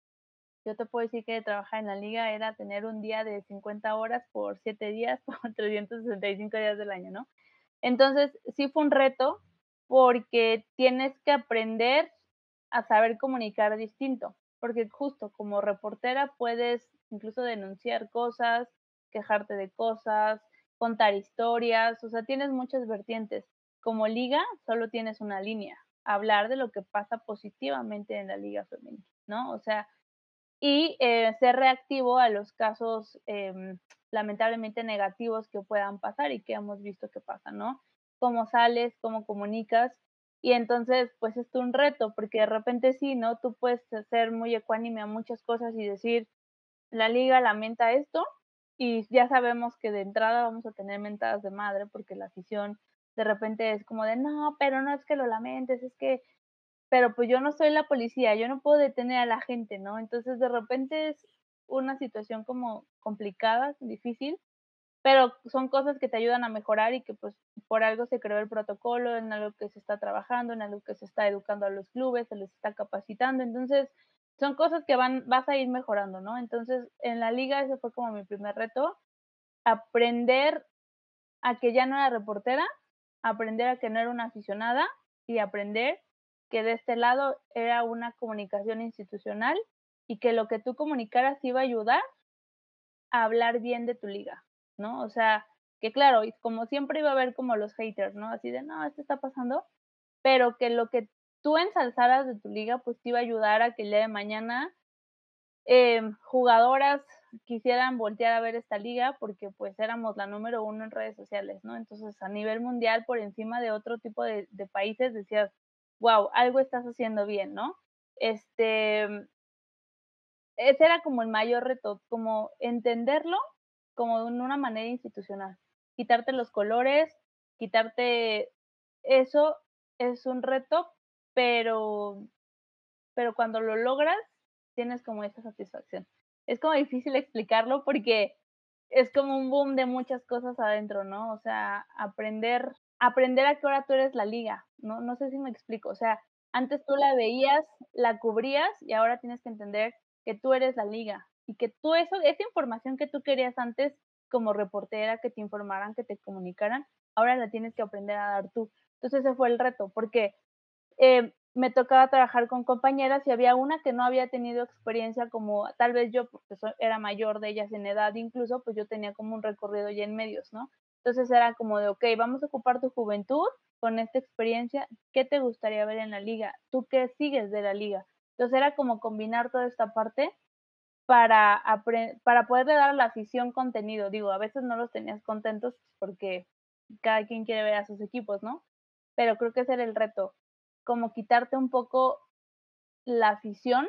[SPEAKER 2] yo te puedo decir que trabajar en la liga era tener un día de cincuenta horas por siete días, por trescientos sesenta y cinco días del año, ¿no? Entonces, sí fue un reto, porque tienes que aprender a saber comunicar distinto, porque justo como reportera puedes incluso denunciar cosas, quejarte de cosas, contar historias, o sea, tienes muchas vertientes. Como liga, solo tienes una línea, hablar de lo que pasa positivamente en la liga femenil, ¿no? O sea, y, eh, ser reactivo a los casos, em, lamentablemente negativos que puedan pasar y que hemos visto que pasan, ¿no? Cómo sales, cómo comunicas. Y entonces, pues, es todo un reto, porque de repente sí, ¿no? Tú puedes ser muy ecuánime a muchas cosas y decir: "La liga lamenta esto", y ya sabemos que de entrada vamos a tener mentadas de madre, porque la afición de repente es como de: "No, pero no es que lo lamentes, es que", pero, pues, yo no soy la policía, yo no puedo detener a la gente, ¿no? Entonces, de repente es una situación como complicada, difícil, pero son cosas que te ayudan a mejorar y que, pues, por algo se creó el protocolo, en algo que se está trabajando, en algo que se está educando a los clubes, se les está capacitando. Entonces, son cosas que van vas a ir mejorando, ¿no? Entonces, en la liga ese fue como mi primer reto, aprender a que ya no era reportera, aprender a que no era una aficionada y aprender que de este lado era una comunicación institucional y que lo que tú comunicaras iba a ayudar a hablar bien de tu liga, ¿no? O sea, que claro, y como siempre iba a haber como los haters, ¿no? Así de: "No, esto está pasando", pero que lo que tú ensalzaras de tu liga, pues, te iba a ayudar a que el día de mañana, em, jugadoras quisieran voltear a ver esta liga porque, pues, éramos la número uno en redes sociales, ¿no? Entonces, a nivel mundial, por encima de otro tipo de de países, decías: "Guau, algo estás haciendo bien", ¿no? Este ese era como el mayor reto, como entenderlo como en una manera institucional. Quitarte los colores, quitarte eso es un reto, pero pero cuando lo logras, tienes como esa satisfacción. Es como difícil explicarlo porque es como un boom de muchas cosas adentro, ¿no? O sea, aprender aprender a qué hora tú eres la liga, no no sé si me explico. O sea, antes tú la veías, la cubrías y ahora tienes que entender que tú eres la liga y que tú eso esa información que tú querías antes como reportera, que te informaran, que te comunicaran, ahora la tienes que aprender a dar tú. Entonces, ese fue el reto, porque, eh, me tocaba trabajar con compañeras y había una que no había tenido experiencia como tal vez yo, porque soy era mayor de ellas en edad incluso, pues yo tenía como un recorrido ya en medios, ¿no? Entonces era como de: "Okey, vamos a ocupar tu juventud con esta experiencia, ¿qué te gustaría ver en la liga? ¿Tú qué sigues de la liga?". Entonces, era como combinar toda esta parte para apre para poderle dar a la afición contenido. Digo, a veces no los tenías contentos, porque cada quien quiere ver a sus equipos, ¿no? Pero creo que ese era el reto, como quitarte un poco la afición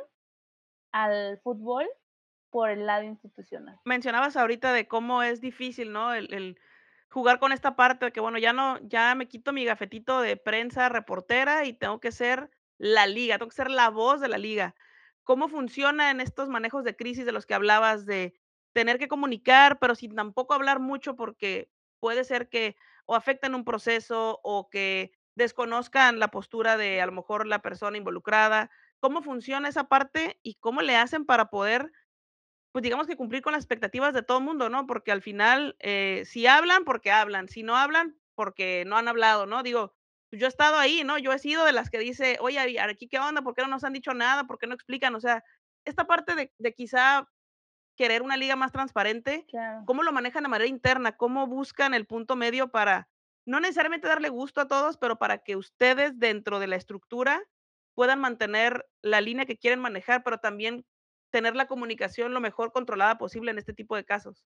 [SPEAKER 2] al fútbol por el lado institucional.
[SPEAKER 1] Mencionabas ahorita de cómo es difícil, ¿no? El el jugar con esta parte de que, bueno, ya no ya me quito mi gafetito de prensa reportera y tengo que ser la liga, tengo que ser la voz de la liga. ¿Cómo funciona en estos manejos de crisis de los que hablabas, de tener que comunicar, pero sin tampoco hablar mucho, porque puede ser que o afecten un proceso o que desconozcan la postura de, a lo mejor, la persona involucrada? ¿Cómo funciona esa parte y cómo le hacen para poder, pues, digamos que cumplir con las expectativas de todo mundo, ¿no? Porque al final, eh, si hablan, porque hablan, si no hablan, porque no han hablado, ¿no? Digo, yo he estado ahí, ¿no? Yo he sido de las que dice: "Oye, ¿y aquí qué onda? ¿Por qué no nos han dicho nada? ¿Por qué no explican?". O sea, esta parte de de quizá querer una liga más transparente,
[SPEAKER 2] Claro.
[SPEAKER 1] ¿cómo lo manejan de manera interna? ¿Cómo buscan el punto medio para, no necesariamente darle gusto a todos, pero para que ustedes dentro de la estructura puedan mantener la línea que quieren manejar, pero también tener la comunicación lo mejor controlada posible en este tipo de casos?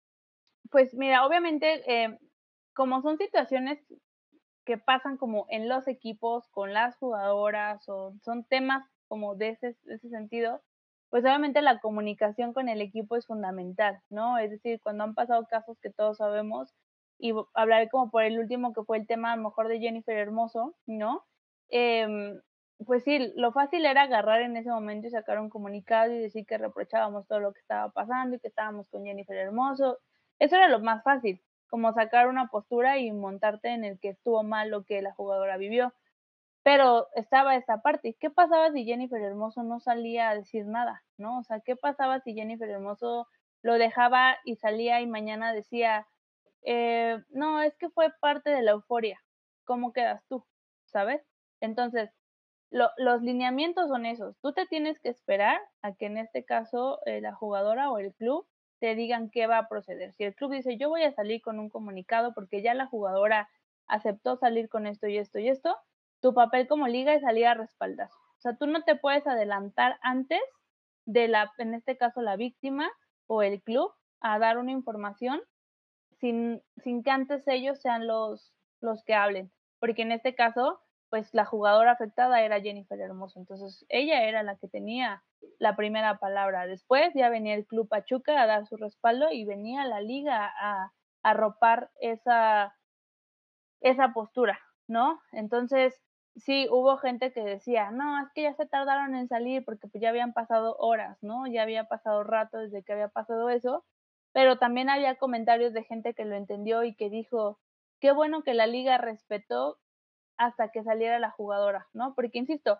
[SPEAKER 2] Pues mira, obviamente, eh, como son situaciones que pasan como en los equipos con las jugadoras, o son temas como de ese de ese sentido, pues, obviamente la comunicación con el equipo es fundamental, ¿no? Es decir, cuando han pasado casos que todos sabemos, y vo hablaré como por el último que fue el tema a lo mejor de Jennifer Hermoso, ¿no? Em, pues sí, lo fácil era agarrar en ese momento y sacar un comunicado y decir que reprochábamos todo lo que estaba pasando y que estábamos con Jennifer Hermoso. Eso era lo más fácil, como sacar una postura y montarte en el que estuvo mal lo que la jugadora vivió. Pero estaba esa parte, ¿qué pasaba si Jennifer Hermoso no salía a decir nada?, ¿no? O sea, ¿qué pasaba si Jennifer Hermoso lo dejaba y salía y mañana decía: "Eh, no, es que fue parte de la euforia", ¿cómo quedas tú?, ¿sabes? Entonces, lo los lineamientos son esos, tú te tienes que esperar a que en este caso, eh, la jugadora o el club te digan qué va a proceder. Si el club dice: "Yo voy a salir con un comunicado porque ya la jugadora aceptó salir con esto y esto y esto", tu papel como liga es salir a respaldar. O sea, tú no te puedes adelantar antes de la en este caso, la víctima o el club, a dar una información sin sin que antes ellos sean los los que hablen, porque en este caso, pues, la jugadora afectada era Jennifer Hermoso. Entonces, ella era la que tenía la primera palabra. Después ya venía el Club Pachuca a dar su respaldo y venía la liga a arropar esa esa postura, ¿no? Entonces, sí, hubo gente que decía: "No, es que ya se tardaron en salir porque, pues, ya habían pasado horas", ¿no? Ya había pasado rato desde que había pasado eso, pero también había comentarios de gente que lo entendió y que dijo: "Qué bueno que la liga respetó hasta que saliera la jugadora", ¿no? Porque, insisto,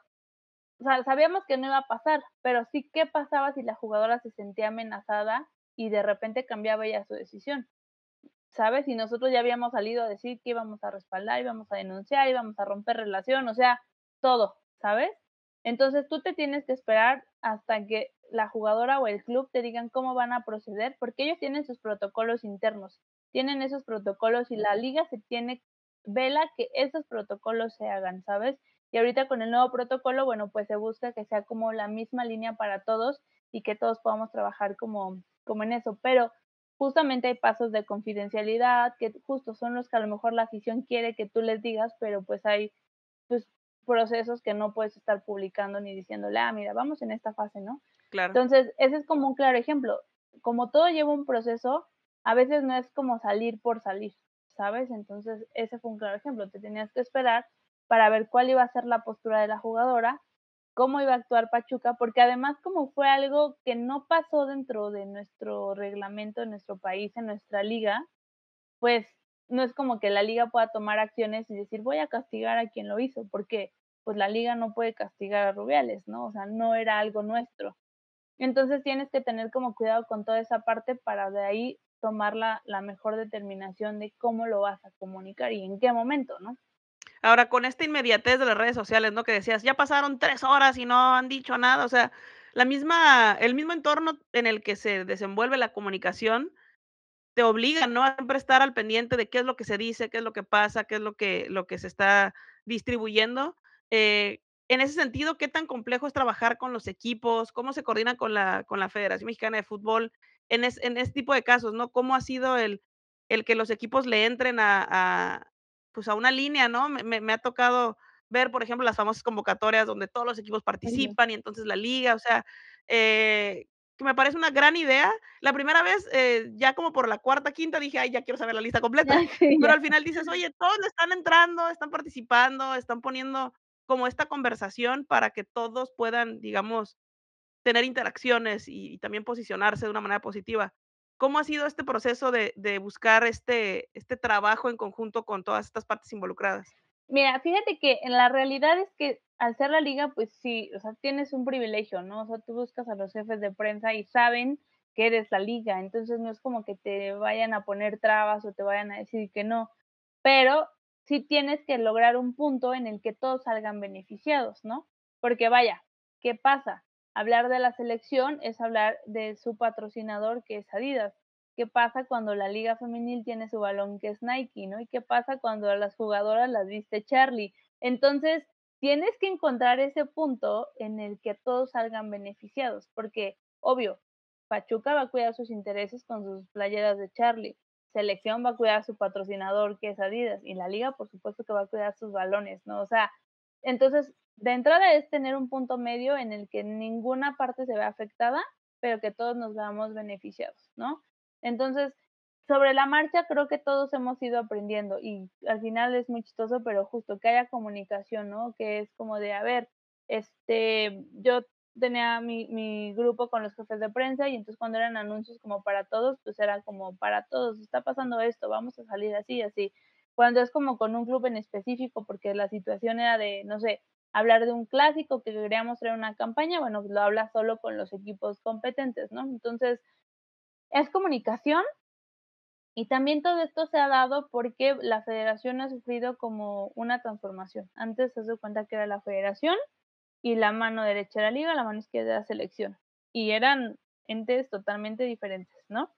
[SPEAKER 2] o sea, sabíamos que no iba a pasar, pero sí, ¿qué pasaba si la jugadora se sentía amenazada y de repente cambiaba ella su decisión? ¿Sabes? Y nosotros ya habíamos salido a decir que íbamos a respaldar, íbamos a denunciar, íbamos a romper relación, o sea, todo, ¿sabes? Entonces, tú te tienes que esperar hasta que la jugadora o el club te digan cómo van a proceder, porque ellos tienen sus protocolos internos, tienen esos protocolos y la liga se tiene vela que esos protocolos se hagan, ¿sabes? Y ahorita con el nuevo protocolo, bueno, pues se busca que sea como la misma línea para todos y que todos podamos trabajar como como en eso, pero justamente hay pasos de confidencialidad, que justo son los que a lo mejor la afición quiere que tú les digas, pero, pues, hay, pues, procesos que no puedes estar publicando ni diciéndole: "Ah, mira, vamos en esta fase", ¿no?
[SPEAKER 1] Claro.
[SPEAKER 2] Entonces, ese es como un claro ejemplo. Como todo lleva un proceso, a veces no es como salir por salir, ¿sabes? Entonces, ese fue un claro ejemplo, te tenías que esperar para ver cuál iba a ser la postura de la jugadora, cómo iba a actuar Pachuca, porque además, como fue algo que no pasó dentro de nuestro reglamento, en nuestro país, en nuestra liga, pues, no es como que la liga pueda tomar acciones y decir: "Voy a castigar a quien lo hizo", porque, pues, la liga no puede castigar a Rubiales, ¿no? O sea, no era algo nuestro. Entonces, tienes que tener como cuidado con toda esa parte para de ahí tomar la la mejor determinación de cómo lo vas a comunicar y en qué momento, ¿no?
[SPEAKER 1] Ahora, con esta inmediatez de las redes sociales, ¿no? Que decías: "Ya pasaron tres horas y no han dicho nada", o sea, la misma el mismo entorno en el que se desenvuelve la comunicación, te obliga, ¿no? A siempre estar al pendiente de qué es lo que se dice, qué es lo que pasa, qué es lo que lo que se está distribuyendo. Eh en ese sentido, ¿qué tan complejo es trabajar con los equipos? ¿Cómo se coordina con la con la Federación Mexicana de Fútbol en es en ese tipo de casos, no? ¿Cómo ha sido el el que los equipos le entren a a, pues, a una línea, no? Me me me ha tocado ver, por ejemplo, las famosas convocatorias donde todos los equipos participan y entonces la liga, o sea, eh, que me parece una gran idea. La primera vez, eh, ya como por la cuarta, quinta dije: "Ay, ya quiero saber la lista completa",
[SPEAKER 2] Ah, sí,
[SPEAKER 1] pero
[SPEAKER 2] ya.
[SPEAKER 1] al final dices: "Oye, todos le están entrando, están participando, están poniendo como esta conversación para que todos puedan, digamos, tener interacciones y y también posicionarse de una manera positiva". ¿Cómo ha sido este proceso de de buscar este este trabajo en conjunto con todas estas partes involucradas?
[SPEAKER 2] Mira, fíjate que en la realidad es que al ser la liga, pues sí, o sea, tienes un privilegio, ¿no? O sea, tú buscas a los jefes de prensa y saben que eres la liga, entonces no es como que te vayan a poner trabas o te vayan a decir que no, pero sí tienes que lograr un punto en el que todos salgan beneficiados, ¿no? Porque vaya, ¿qué pasa? Hablar de la selección es hablar de su patrocinador, que es Adidas. ¿Qué pasa cuando la liga femenil tiene su balón que es Nike, no? ¿Y qué pasa cuando a las jugadoras las viste Charlie? Entonces, tienes que encontrar ese punto en el que todos salgan beneficiados, porque, obvio, Pachuca va a cuidar sus intereses con sus playeras de Charlie, Selección va a cuidar su patrocinador, que es Adidas, y la liga, por supuesto, que va a cuidar sus balones, ¿no? O sea, entonces, de entrada es tener un punto medio en el que ninguna parte se vea afectada, pero que todos nos veamos beneficiados, ¿no? Entonces, sobre la marcha creo que todos hemos ido aprendiendo y al final es muy chistoso, pero justo que haya comunicación, ¿no? Que es como de, a ver, este, yo tenía mi mi grupo con los jefes de prensa y entonces cuando eran anuncios como para todos, pues era como para todos, está pasando esto, vamos a salir así y así. Cuando es como con un club en específico, porque la situación era de, no sé, hablar de un clásico que queríamos traer una campaña, bueno, pues lo hablas solo con los equipos competentes, ¿no? Entonces, es comunicación y también todo esto se ha dado porque la federación ha sufrido como una transformación. Antes, haz de cuenta que era la federación y la mano derecha era liga, la mano izquierda era selección, y eran entes totalmente diferentes, ¿no?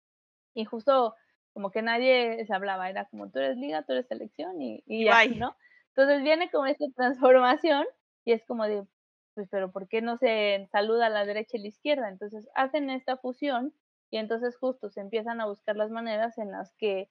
[SPEAKER 2] Y justo como que nadie se hablaba, era como tú eres liga, tú eres selección y y
[SPEAKER 1] Y
[SPEAKER 2] ya,
[SPEAKER 1] bye.
[SPEAKER 2] ¿no? Entonces viene como esta transformación y es como de, pues, pero ¿por qué no se saluda a la derecha y la izquierda? Entonces hacen esta fusión y entonces justo se empiezan a buscar las maneras en las que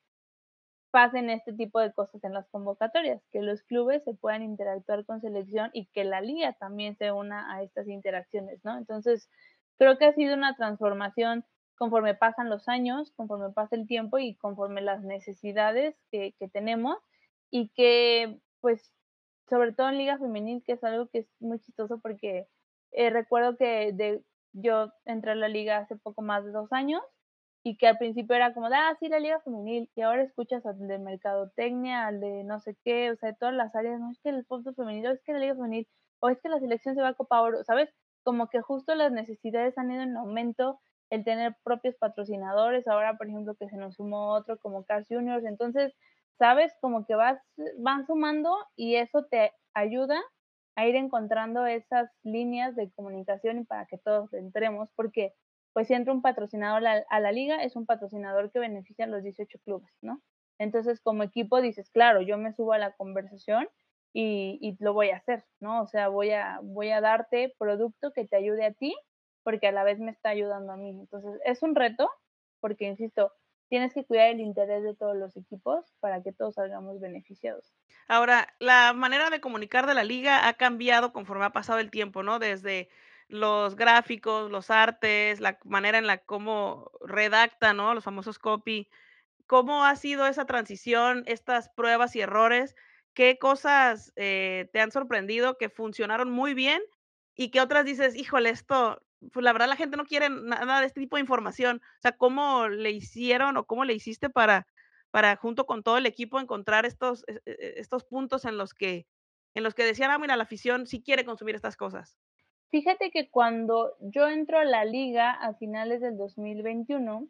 [SPEAKER 2] pasen este tipo de cosas en las convocatorias, que los clubes se puedan interactuar con selección y que la liga también se una a estas interacciones, ¿no? Entonces, creo que ha sido una transformación conforme pasan los años, conforme pasa el tiempo y conforme las necesidades que que tenemos y que, pues, sobre todo en liga femenil, que es algo que es muy chistoso porque, eh, recuerdo que de yo entré a la liga hace poco más de dos años y que al principio era como de: "Ah, sí, la liga femenil", y ahora escuchas al de mercadotecnia, al de no sé qué, o sea, de todas las áreas, no, es que el fútbol femenil, es que la liga femenil, o es que la selección se va a Copa Oro, ¿sabes? Como que justo las necesidades han ido en aumento, el tener propios patrocinadores, ahora, por ejemplo, que se nos sumó otro como Carl's junior, entonces, ¿sabes? Como que vas van sumando y eso te ayuda a ir encontrando esas líneas de comunicación y para que todos le entremos, porque pues si entra un patrocinador a la a la liga, es un patrocinador que beneficia a los dieciocho clubes, ¿no? Entonces, como equipo dices: "Claro, yo me subo a la conversación y y lo voy a hacer", ¿no? O sea, voy a voy a darte producto que te ayude a ti, porque a la vez me está ayudando a mí. Entonces, es un reto, porque, insisto, tienes que cuidar el interés de todos los equipos para que todos salgamos beneficiados.
[SPEAKER 1] Ahora, la manera de comunicar de la liga ha cambiado conforme ha pasado el tiempo, ¿no? Desde los gráficos, los artes, la manera en la cómo redactan, ¿no? Los famosos copy. ¿Cómo ha sido esa transición, estas pruebas y errores? ¿Qué cosas, eh, te han sorprendido que funcionaron muy bien y qué otras dices: "Híjole, esto, pues, la verdad la gente no quiere nada de este tipo de información"? O sea, ¿cómo le hicieron o cómo le hiciste para para junto con todo el equipo encontrar estos e e estos puntos en los que en los que decían: "Ah, mira, la afición sí quiere consumir estas cosas"?
[SPEAKER 2] Fíjate que cuando yo entro a la liga a finales del dos mil veintiuno,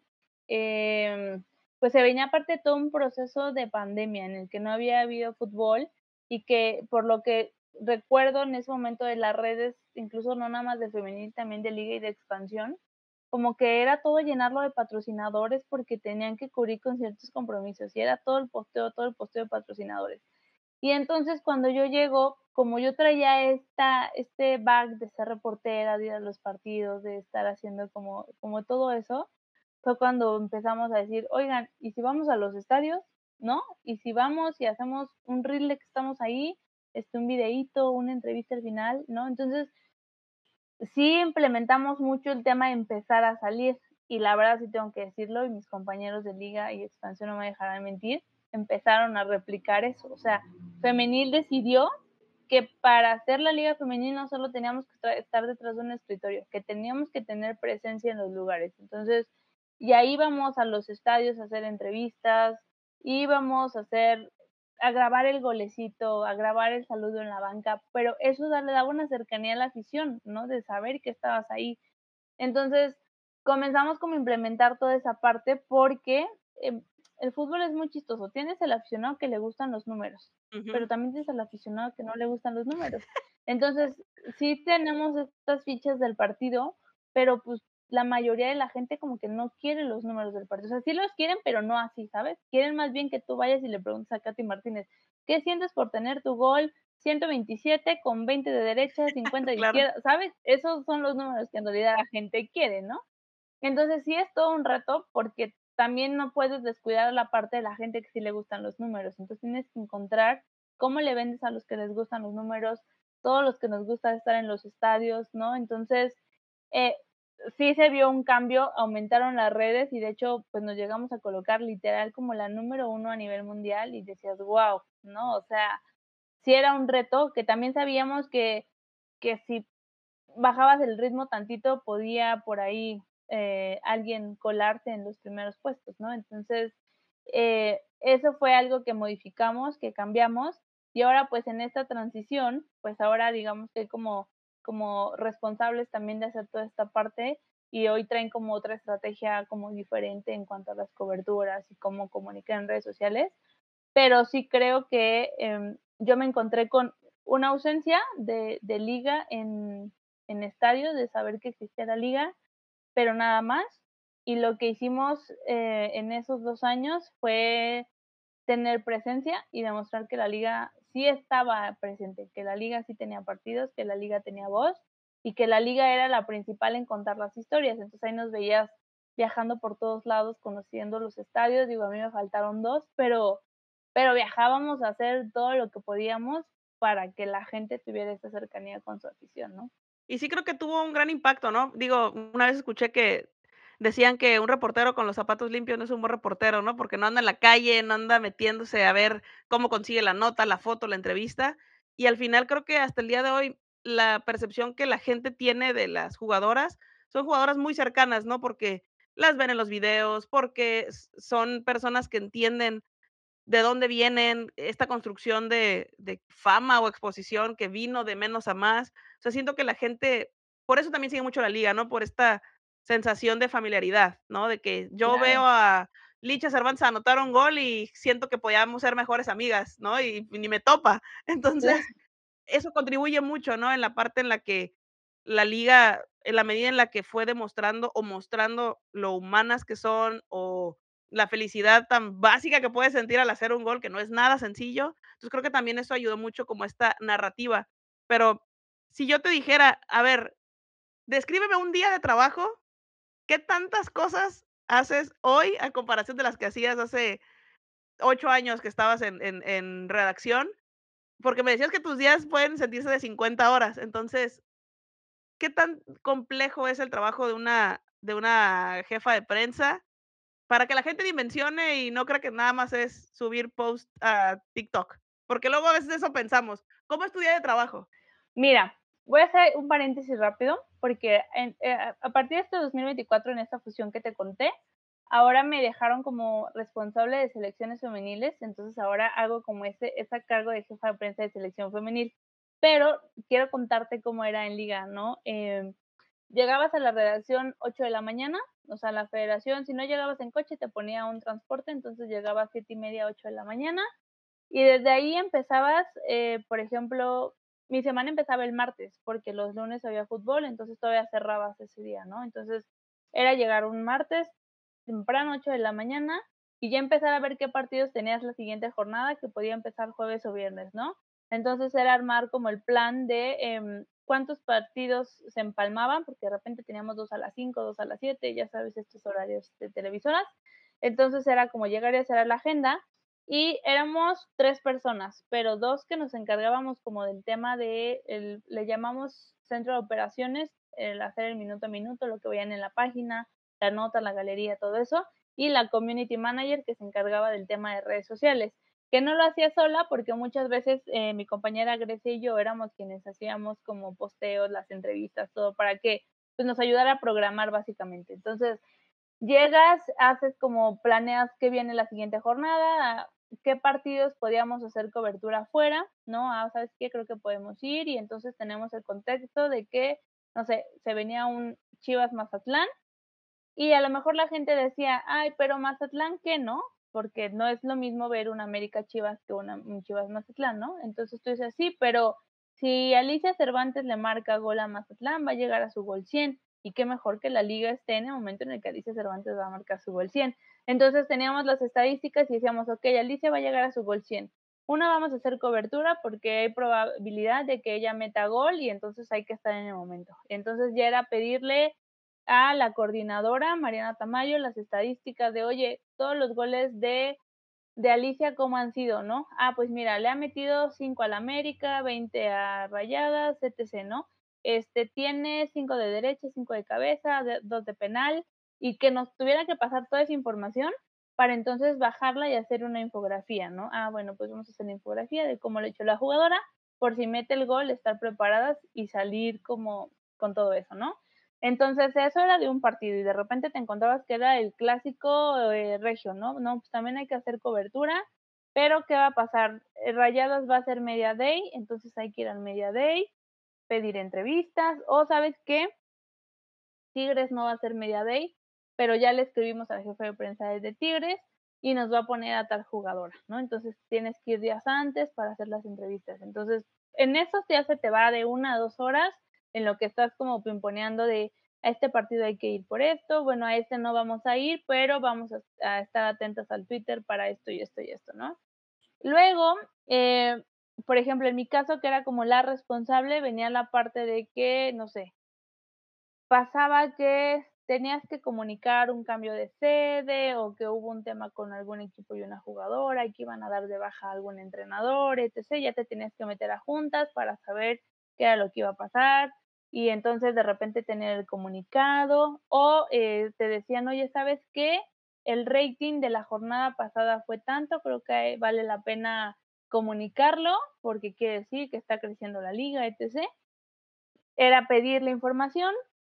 [SPEAKER 2] em, pues se venía aparte todo un proceso de pandemia en el que no había habido fútbol y que por lo que recuerdo en ese momento de las redes, incluso no nada más de femenil, también de liga y de expansión, como que era todo llenarlo de patrocinadores porque tenían que cubrir con ciertos compromisos y era todo el posteo, todo el posteo de patrocinadores. Y entonces, cuando yo llego, como yo traía esta este bag de ser reportera, de ir a los partidos, de estar haciendo como como todo eso, fue cuando empezamos a decir: "Oigan, ¿y si vamos a los estadios?", ¿no? "¿Y si vamos y hacemos un reel de que estamos ahí, este, un videíto, una entrevista al final?", ¿no? Entonces, sí implementamos mucho el tema de empezar a salir, y la verdad sí tengo que decirlo, y mis compañeros de liga y expansión no me dejarán mentir, empezaron a replicar eso. O sea, femenil decidió que para hacer la liga femenil no solo teníamos que tra estar detrás de un escritorio, que teníamos que tener presencia en los lugares. Entonces, ya íbamos a los estadios a hacer entrevistas, íbamos a hacer a grabar el golecito, a grabar el saludo en la banca, pero eso da le daba una cercanía a la afición, ¿no? De saber que estabas ahí. Entonces, comenzamos como a implementar toda esa parte porque, em, el fútbol es muy chistoso. Tienes el aficionado que le gustan los números, pero
[SPEAKER 1] Ujú.
[SPEAKER 2] también tienes al aficionado que no le gustan los números. Entonces, sí tenemos estas fichas del partido, pero, pues, la mayoría de la gente como que no quiere los números del partido. O sea, sí los quieren, pero no así, ¿sabes? Quieren más bien que tú vayas y le preguntes a Katy Martínez: "¿Qué sientes por tener tu gol ciento veintisiete con veinte de derecha, cincuenta de
[SPEAKER 1] Claro.
[SPEAKER 2] izquierda?", ¿sabes? Esos son los números que en realidad la gente quiere, ¿no? Entonces, sí es todo un reto, porque también no puedes descuidar a la parte de la gente que sí le gustan los números. Entonces, tienes que encontrar cómo le vendes a los que les gustan los números, todos los que nos gusta estar en los estadios, ¿no? Entonces, eh, sí se vio un cambio, aumentaron las redes y, de hecho, pues, nos llegamos a colocar literal como la número uno a nivel mundial y decías: "Guau", ¿no? O sea, sí era un reto, que también sabíamos que que si bajabas el ritmo tantito, podía por ahí, eh, alguien colarse en los primeros puestos, ¿no? Entonces, eh, eso fue algo que modificamos, que cambiamos, y ahora, pues, en esta transición, pues, ahora digamos que hay como como responsables también de hacer toda esta parte, y hoy traen como otra estrategia como diferente en cuanto a las coberturas y cómo comunicar en redes sociales. Pero sí creo que, em, yo me encontré con una ausencia de de liga en en estadios, de saber que existía la liga, pero nada más. Y lo que hicimos, eh, en esos dos años fue tener presencia y demostrar que la liga sí estaba presente, que la liga sí tenía partidos, que la liga tenía voz y que la liga era la principal en contar las historias. Entonces, ahí nos veías viajando por todos lados, conociendo los estadios. Digo, a mí me faltaron dos, pero pero viajábamos a hacer todo lo que podíamos para que la gente tuviera esa cercanía con su afición, ¿no?
[SPEAKER 1] Y sí creo que tuvo un gran impacto, ¿no? Digo, una vez escuché que decían que un reportero con los zapatos limpios no es un buen reportero, ¿no? Porque no anda en la calle, no anda metiéndose a ver cómo consigue la nota, la foto, la entrevista. Y al final creo que hasta el día de hoy la percepción que la gente tiene de las jugadoras son jugadoras muy cercanas, ¿no? Porque las ven en los videos, porque s son personas que entienden de dónde vienen, esta construcción de de fama o exposición que vino de menos a más. O sea, siento que la gente por eso también sigue mucho la liga, ¿no? Por esta sensación de familiaridad, ¿no? De que yo veo
[SPEAKER 2] Claro.
[SPEAKER 1] a Licha Cervantes anotar un gol y siento que podíamos ser mejores amigas, ¿no? Y ni me topa.
[SPEAKER 2] Cla
[SPEAKER 1] Entonces, eso contribuye mucho, ¿no? En la parte en la que la liga, en la medida en la que fue demostrando o mostrando lo humanas que son, o la felicidad tan básica que puedes sentir al hacer un gol, que no es nada sencillo. Entonces, creo que también eso ayudó mucho como a esta narrativa. Pero si yo te dijera, a ver, descríbeme un día de trabajo, ¿qué tantas cosas haces hoy a comparación de las que hacías hace ocho años que estabas en en en redacción? Porque me decías que tus días pueden sentirse de cincuenta horas. Entonces, ¿qué tan complejo es el trabajo de una de una jefa de prensa para que la gente dimensione y no crea que nada más es subir post a TikTok? Porque luego a veces eso pensamos, ¿cómo es tu día de trabajo?
[SPEAKER 2] Mira, voy a hacer un paréntesis rápido, porque en eh, a a partir de este dos mil veinticuatro, en esta fusión que te conté, ahora me dejaron como responsable de selecciones femeniles, entonces ahora hago como ese esa cargo de jefa de prensa de selección femenil. Pero quiero contarte cómo era en liga, ¿no? Em, llegabas a la redacción ocho de la mañana, o sea, la federación, si no llegabas en coche, te ponía un transporte, entonces llegabas siete y media, ocho de la mañana, y desde ahí empezabas, eh, por ejemplo, mi semana empezaba el martes, porque los lunes había fútbol, entonces todavía cerrabas ese día, ¿no? Entonces, era llegar un martes temprano, ocho de la mañana, y ya empezar a ver qué partidos tenías la siguiente jornada, que podía empezar jueves o viernes, ¿no? Entonces, era armar como el plan de, em, cuántos partidos se empalmaban, porque de repente teníamos dos a las cinco, dos a las siete, ya sabes, estos horarios de televisoras. Entonces, era como llegar y hacer la agenda, y éramos tres personas, pero dos que nos encargábamos como del tema de el le llamamos centro de operaciones, el hacer el minuto a minuto, lo que veían en la página, la nota, la galería, todo eso, y la community manager que se encargaba del tema de redes sociales, que no lo hacía sola, porque muchas veces, eh, mi compañera Grecia y yo éramos quienes hacíamos como posteos, las entrevistas, todo para que, pues, nos ayudara a programar básicamente. Entonces, llegas, haces como planeas qué viene la siguiente jornada, qué partidos podíamos hacer cobertura afuera, ¿no? Ah, ¿sabes qué? Creo que podemos ir, y entonces tenemos el contexto de que, no sé, se venía un Chivas Mazatlán, y a lo mejor la gente decía: "Ay, pero Mazatlán, ¿qué?", ¿no? Porque no es lo mismo ver un América Chivas que una un Chivas Mazatlán, ¿no? Entonces tú dices: "Sí, pero si Alicia Cervantes le marca gol a Mazatlán, va a llegar a su gol cien, y qué mejor que la liga esté en el momento en el que Alicia Cervantes va a marcar su gol cien". Entonces teníamos las estadísticas y decíamos: "Okey, Alicia va a llegar a su gol cien. Una, vamos a hacer cobertura porque hay probabilidad de que ella meta gol y entonces hay que estar en el momento". Entonces ya era pedirle a la coordinadora, Mariana Tamayo, las estadísticas de, oye, todos los goles de de Alicia, ¿cómo han sido?, ¿no? Ah, pues mira, le ha metido cinco al América, veinte a Rayadas, etcétera, ¿no? Este, tiene cinco de derecha, cinco de cabeza, de dos de penal, y que nos tuviera que pasar toda esa información para entonces bajarla y hacer una infografía, ¿no? Ah, bueno, pues vamos a hacer la infografía de cómo lo ha hecho la jugadora, por si mete el gol, estar preparadas y salir como con todo eso, ¿no? Entonces, eso era de un partido, y de repente te encontrabas que era el clásico, eh, regio, ¿no? No, pues también hay que hacer cobertura, pero ¿qué va a pasar? Eh, Rayadas va a hacer media day, entonces hay que ir al media day, pedir entrevistas, o, ¿sabes qué? Tigres no va a hacer media day, pero ya le escribimos al jefe de prensa de Tigres y nos va a poner a tal jugadora, ¿no? Entonces, tienes que ir días antes para hacer las entrevistas. Entonces, en esos días se te va de una a dos horas en lo que estás como pimponeando de, a este partido hay que ir por esto, bueno, a este no vamos a ir, pero vamos a a estar atentos al Twitter para esto y esto y esto, ¿no? Luego, eh, por ejemplo, en mi caso, que era como la responsable, venía la parte de que, no sé, pasaba que tenías que comunicar un cambio de sede, o que hubo un tema con algún equipo y una jugadora, y que iban a dar de baja a algún entrenador, etcétera. Ya te tenías que meter a juntas para saber qué era lo que iba a pasar, y entonces de repente tener el comunicado, o, eh, te decían: "Oye, ¿sabes qué? El rating de la jornada pasada fue tanto, creo que vale la pena comunicarlo, porque quiere decir que está creciendo la liga", etcétera. Era pedir la información,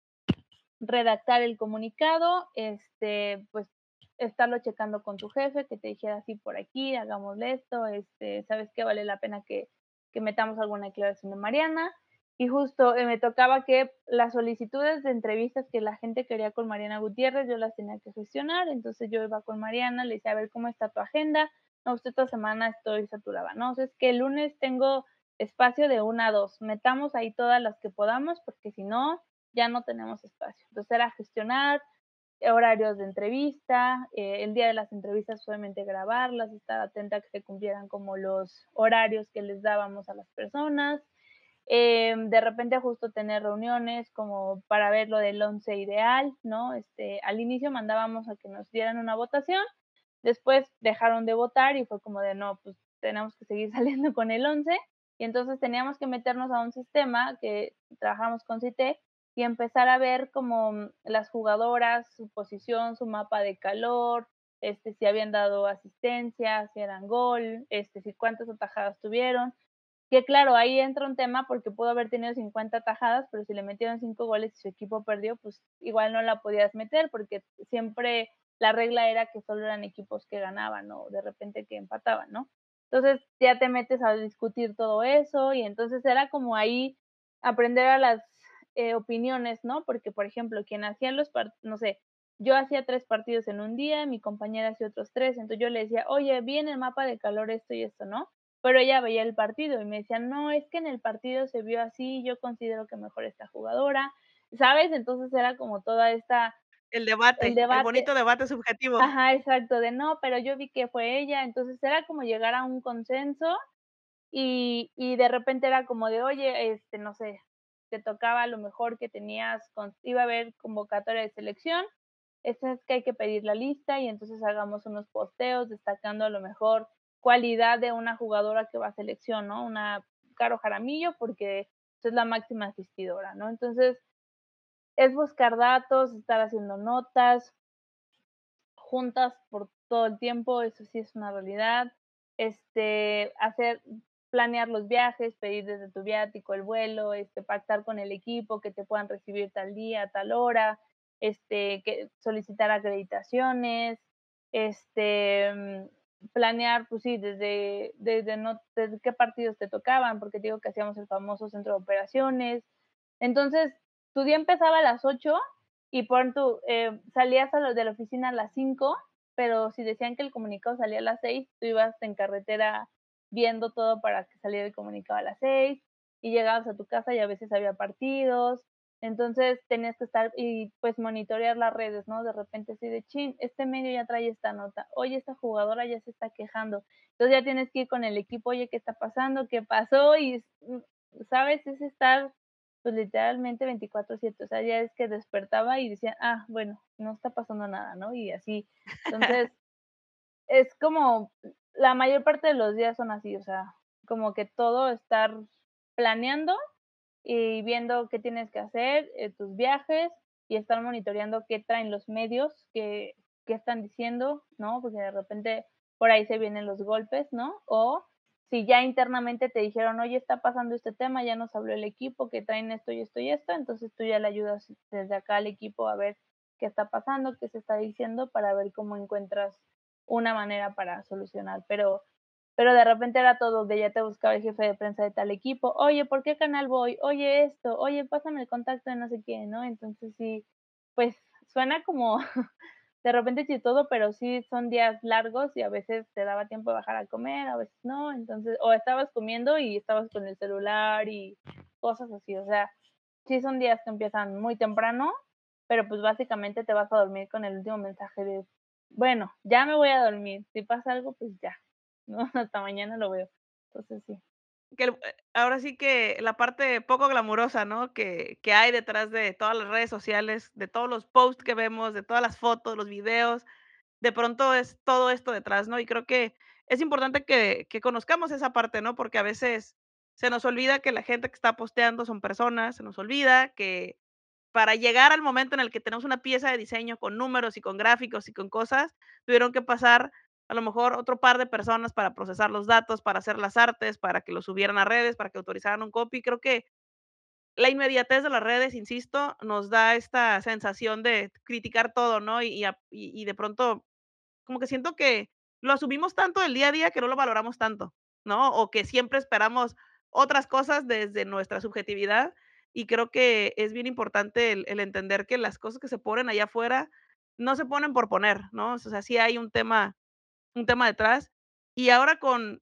[SPEAKER 2] redactar el comunicado, este, pues, estarlo checando con tu jefe, que te dijera: "Sí, por aquí, hagámosle esto, este, ¿sabes qué? Vale la pena que que metamos alguna declaración de Mariana". Y justo, eh, me tocaba que las solicitudes de entrevistas que la gente quería con Mariana Gutiérrez, yo las tenía que gestionar. Entonces, yo iba con Mariana, le decía: "A ver, ¿cómo está tu agenda?". "No, pues esta semana estoy saturada". "No, es que el lunes tengo espacio de una a dos, metamos ahí todas las que podamos, porque si no, ya no tenemos espacio". Entonces, era gestionar horarios de entrevista, eh, el día de las entrevistas, obviamente grabarlas, estar atenta a que se cumplieran como los horarios que les dábamos a las personas. Em, de repente, justo tener reuniones como para ver lo del once ideal, ¿no? Este, al inicio mandábamos a que nos dieran una votación, después dejaron de votar y fue como de: "No, pues tenemos que seguir saliendo con el once", y entonces teníamos que meternos a un sistema que trabajamos con CITEC y empezar a ver como las jugadoras, su posición, su mapa de calor, este, si habían dado asistencia, si eran gol, este, si cuántas atajadas tuvieron. Que claro, ahí entra un tema porque pudo haber tenido cincuenta atajadas, pero si le metieron cinco goles y su equipo perdió, pues igual no la podías meter, porque siempre la regla era que solo eran equipos que ganaban, o de repente que empataban, ¿no? Entonces, ya te metes a discutir todo eso, y entonces era como ahí aprender a las, eh, opiniones, ¿no? Porque, por ejemplo, quien hacía los par no sé, yo hacía tres partidos en un día, mi compañera hacía otros tres, entonces yo le decía: "Oye, vi en el mapa de calor esto y esto", ¿no? Pero ella veía el partido y me decía: "No, es que en el partido se vio así, yo considero que mejor esta jugadora", ¿sabes? Entonces, era como toda esta
[SPEAKER 1] El
[SPEAKER 2] el
[SPEAKER 1] debate, el
[SPEAKER 2] debate
[SPEAKER 1] bonito debate subjetivo.
[SPEAKER 2] ajá, exacto, de no, pero yo vi que fue ella, entonces era como llegar a un consenso y y de repente era como de: "Oye, este, no sé, te tocaba a lo mejor que tenías con iba a haber convocatoria de selección, esta es que hay que pedir la lista y entonces hagamos unos posteos destacando a lo mejor cualidad de una jugadora que va a selección", ¿no? Una Caro Jaramillo, porque es la máxima asistidora, ¿no? Entonces, es buscar datos, estar haciendo notas juntas por todo el tiempo, eso sí es una realidad, este, hacer planear los viajes, pedir desde tu viático el vuelo, este, pactar con el equipo que te puedan recibir tal día, a tal hora, este, que solicitar acreditaciones, este, mm, planear, pues sí, desde desde no desde qué partidos te tocaban, porque te digo que hacíamos el famoso centro de operaciones. Entonces, tu día empezaba a las ocho y pon tú, eh, salías a lo de la oficina a las cinco, pero si decían que el comunicado salía a las seis, tú ibas en carretera viendo todo para que saliera el comunicado a las seis y llegabas a tu casa y a veces había partidos. Entonces, tenías que estar y, pues, monitorear las redes, ¿no? De repente así de: "Chin, este medio ya trae esta nota. Oye, esta jugadora ya se está quejando". Entonces, ya tienes que ir con el equipo: "Oye, ¿qué está pasando? ¿Qué pasó?". Y, mm, ¿sabes? Es estar, pues, literalmente veinticuatro siete, o sea, ya es que despertaba y decía: "Ah, bueno, no está pasando nada", ¿no? Y así. Entonces, es como la mayor parte de los días son así, o sea, como que todo estar planeando y viendo qué tienes que hacer, eh, tus viajes y estar monitoreando qué traen los medios, qué qué están diciendo, ¿no? Porque de repente por ahí se vienen los golpes, ¿no? O si ya internamente te dijeron: "Oye, está pasando este tema, ya nos habló el equipo que traen esto y esto y esto", entonces tú ya le ayudas desde acá al equipo a ver qué está pasando, qué se está diciendo, para ver cómo encuentras una manera para solucionar. Pero pero de repente era todo de ya te buscaba el jefe de prensa de tal equipo: "Oye, ¿por qué canal voy? Oye, esto, oye, pásame el contacto de no sé quién", ¿no? Entonces sí, pues suena como de repente chistoso, pero sí son días largos y a veces te daba tiempo de bajar a comer, a veces no. Entonces, o estabas comiendo y estabas con el celular y cosas así, o sea, sí son días que empiezan muy temprano, pero pues básicamente te vas a dormir con el último mensaje de: "Bueno, ya me voy a dormir, si pasa algo, pues ya", ¿no? Hasta mañana lo veo. Entonces sí.
[SPEAKER 1] Que el eh, ahora sí que la parte poco glamurosa, ¿no? Que que hay detrás de todas las redes sociales, de todos los posts que vemos, de todas las fotos, los videos, de pronto es todo esto detrás, ¿no? Y creo que es importante que que conozcamos esa parte, ¿no? Porque a veces se nos olvida que la gente que está posteando son personas, se nos olvida que para llegar al momento en el que tenemos una pieza de diseño con números y con gráficos y con cosas, tuvieron que pasar a lo mejor otro par de personas para procesar los datos, para hacer las artes, para que lo subieran a redes, para que autorizaran un copy. Creo que la inmediatez de las redes, insisto, nos da esta sensación de criticar todo, ¿no? Y y ap y y de pronto, como que siento que lo asumimos tanto del día a día que no lo valoramos tanto, ¿no? O que siempre esperamos otras cosas desde nuestra subjetividad, y creo que es bien importante el el entender que las cosas que se ponen allá afuera no se ponen por poner, ¿no? O sea, sí hay un tema un tema detrás. Y ahora con